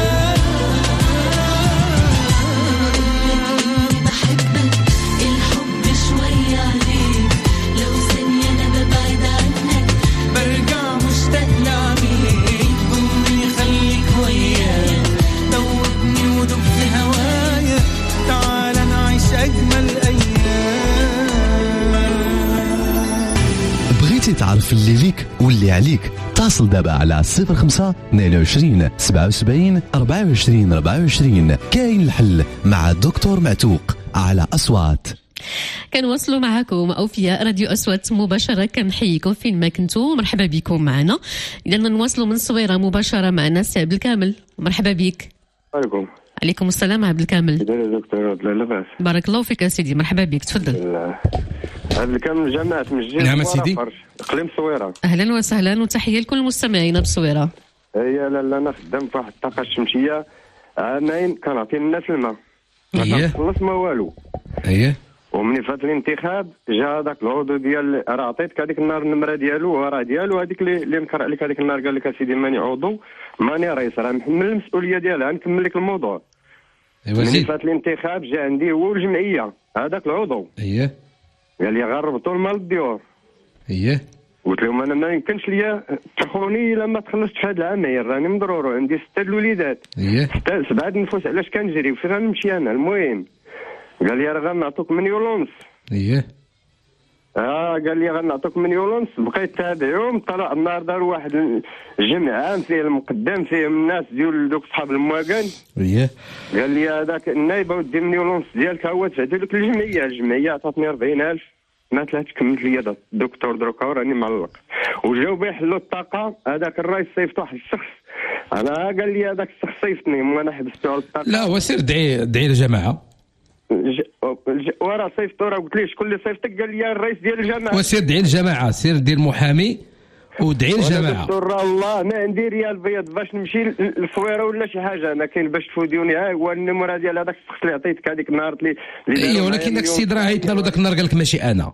تعرف اللي ليك واللي عليك اتصل دابا على صفر خمسة اثنين وعشرين سبعة وسبعين أربعة وعشرين أربعة وعشرين. كاين الحل مع الدكتور معتوق على أصوات. كنواصلوا معكم أوفياء راديو أصوات مباشرة. كنحييكم فين ما كنتوا، مرحبا بكم معنا. إذا نواصلوا من الصويرة مباشرة معنا سي عبد الكامل، مرحبا بك. عليكم. عليكم السلام عبد الكامل. دكتور لا لاباس. بارك الله فيك يا سيدي، مرحبا بك، تفضل. عبد الكامل جامعة مجيد. نعم سيدي. اقليم الصويرة. أهلا وسهلا وتحية لكل المستمعين بالصويرة. هي لا لا أنا خدام في واحد الطاقة الشمسية عامين كنعطي الناس الماء. ما كنخلص ما والو. اييه. ومني فات الانتخاب جا هذاك العضو ديال راه عطيتك هذيك النهار النمره ديالو وراه ديالو هذيك اللي نكر عليك هذيك النهار قال لك اسيدي ماني عضو ماني رئيس راه محمل المسؤوليه ديالها. نكمل لك الموضوع. ايوا مني زيد. فات الانتخاب جا عندي هو الجمعيه هذاك العضو. اييه. قال لي غنربطوا المال الديور. اييه. قلت لهم انا ما يمكنش ليا تخوني الا ما تخلصت في هذا العامين راني مضرور عندي سته الوليدات. اييه. سته سبعه النفوس علاش كنجري وفين غنمشي انا. المهم قال لي راه غنعطوك مليون ونص. اييه. اه قال لي غنعطوك مليون ونص. بقيت تابعهم طلع النهار دار واحد الجمع عام فيه المقدم فيه الناس ديال دوك صحاب المواقن. اييه. قال لي هذاك النايب ودي مليون ونص ديالك هو دفعتو لك الجمعيه. الجمعيه عطاتني أربعين ألف ما طلعتش كملت لي الدكتور دروكا وراني معلق. وجاو بيحلوا الطاقه هذاك الرئيس صيفط واحد الشخص. انا قال لي هذاك الشخص صيفطني وانا حبستو على الطاقه. لا وسير دعي دعي الجماعه. وراه صيفطو راه قلت ليه شكون اللي صيفطك. قال لي الرئيس ديال الجماعه. وسير دعي الجماعه، سير دير محامي ودعي الجماعه. دكتور الله ما عندي ريال بيض باش نمشي للصويره ولا شي حاجه. انا كاين باش تفوديوني ها هو النمره ديال هذاك الشخص اللي عطيتك هذيك النهار اللي ايوه ولكن داك السيد راه عيطنا له ذاك النهار قال لك ماشي انا.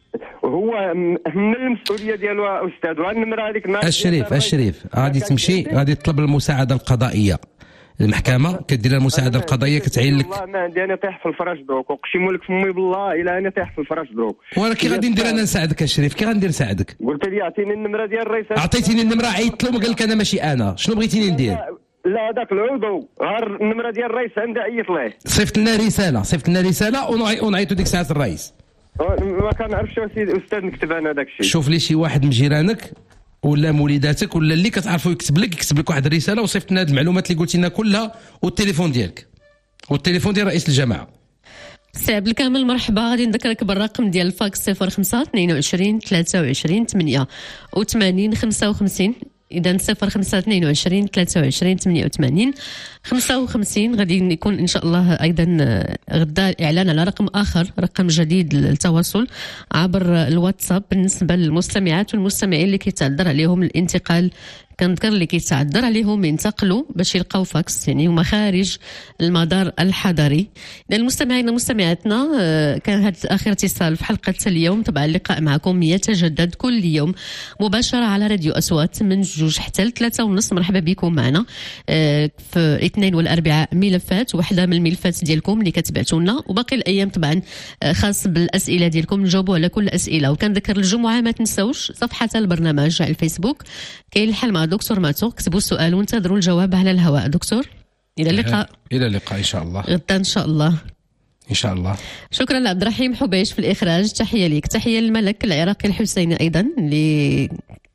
هو من المسؤوليه ديالو استاذ. والنمره هذيك النهار الشريف الشريف غادي تمشي غادي تطلب المساعده القضائيه. المحكمه كدير المساعده القضائيه كتعين لك. والله ما عندي انا طيح في الفراش دروك وقسم لك فمي بالله الا انا طيح في الفراش دروك. ولكن غادي ندير انا نساعدك الشريف. كي غندير نساعدك؟ قلت لي اعطيني النمره ديال الرئيس. عطيتيني النمره عيطت له قال لك انا ماشي انا. شنو بغيتيني ندير؟ لا هذاك العضو غير النمره ديال الرئيس عنده عيط ليه. صيفط لنا رساله صيفط لنا رساله ونعيطوا ديك الساعه الرئيس. ما كنعرفش سيدي استاذ نكتب انا داك الشيء. شوف لي شي واحد من جيرانك ولا موليداتك ولا اللي كتعرفوا يكتب لك يكتب لك واحد الرساله وصيفط لنا هذه المعلومات اللي قلتي لنا كلها والتليفون ديالك والتليفون ديال رئيس الجماعه. سي عبد الكامل مرحبا. غادي نذكرك بالرقم ديال الفاكس صفر خمسة اثنين وعشرين ثلاثة وعشرين ثمانية وثمانين خمسة وخمسين. إذا صفر خمسة اثنين وعشرين ثلاثة وعشرين ثمانية وثمانين خمسة وخمسين. غادي يكون إن شاء الله أيضا غدا إعلان على رقم آخر، رقم جديد للتواصل عبر الواتساب بالنسبة للمستمعات والمستمعين اللي كيتعذر عليهم الانتقال. كنذكر اللي كيتعذر عليهم ينتقلوا باش يلقاو فاكس يعني هما خارج المدار الحضري. إذا المستمعين ومستمعاتنا كان هذا آخر اتصال في حلقة اليوم. طبعا اللقاء معكم يتجدد كل يوم مباشرة على راديو أصوات من جوج حتى لثلاثة ونص. مرحبا بكم معنا في الاثنين والأربعاء ملفات واحدة من الملفات ديالكم اللي كتبعتوا لنا، وباقي الأيام طبعا خاص بالأسئلة ديالكم نجاوبوا على كل الأسئلة. وكنذكر الجمعة ما تنسوش صفحة البرنامج على الفيسبوك كاين الحل مع دكتور معتوق. كتبوا السؤال وانتظروا الجواب على الهواء. دكتور الى اللقاء. الى اللقاء ان شاء الله. غدا ان شاء الله. ان شاء الله. شكرا لعبد الرحيم حبيش في الاخراج. تحيه ليك. تحيه للملك العراقي الحسيني ايضا اللي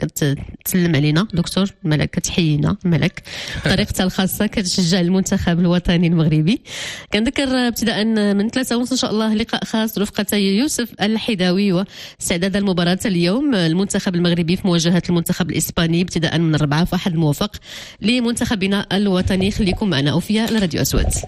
كتسلم علينا. دكتور ملك كتحيينا ملك بطريقتها الخاصه كتشجع المنتخب الوطني المغربي. كنذكر ابتداء من ثلاثة ونص ان شاء الله لقاء خاص رفقه يوسف الحداوي واستعداد المباراه اليوم. المنتخب المغربي في مواجهه المنتخب الاسباني ابتداء من الربعه في واحد موافق لمنتخبنا الوطني. خليكم معنا اوفياء لراديو اسود.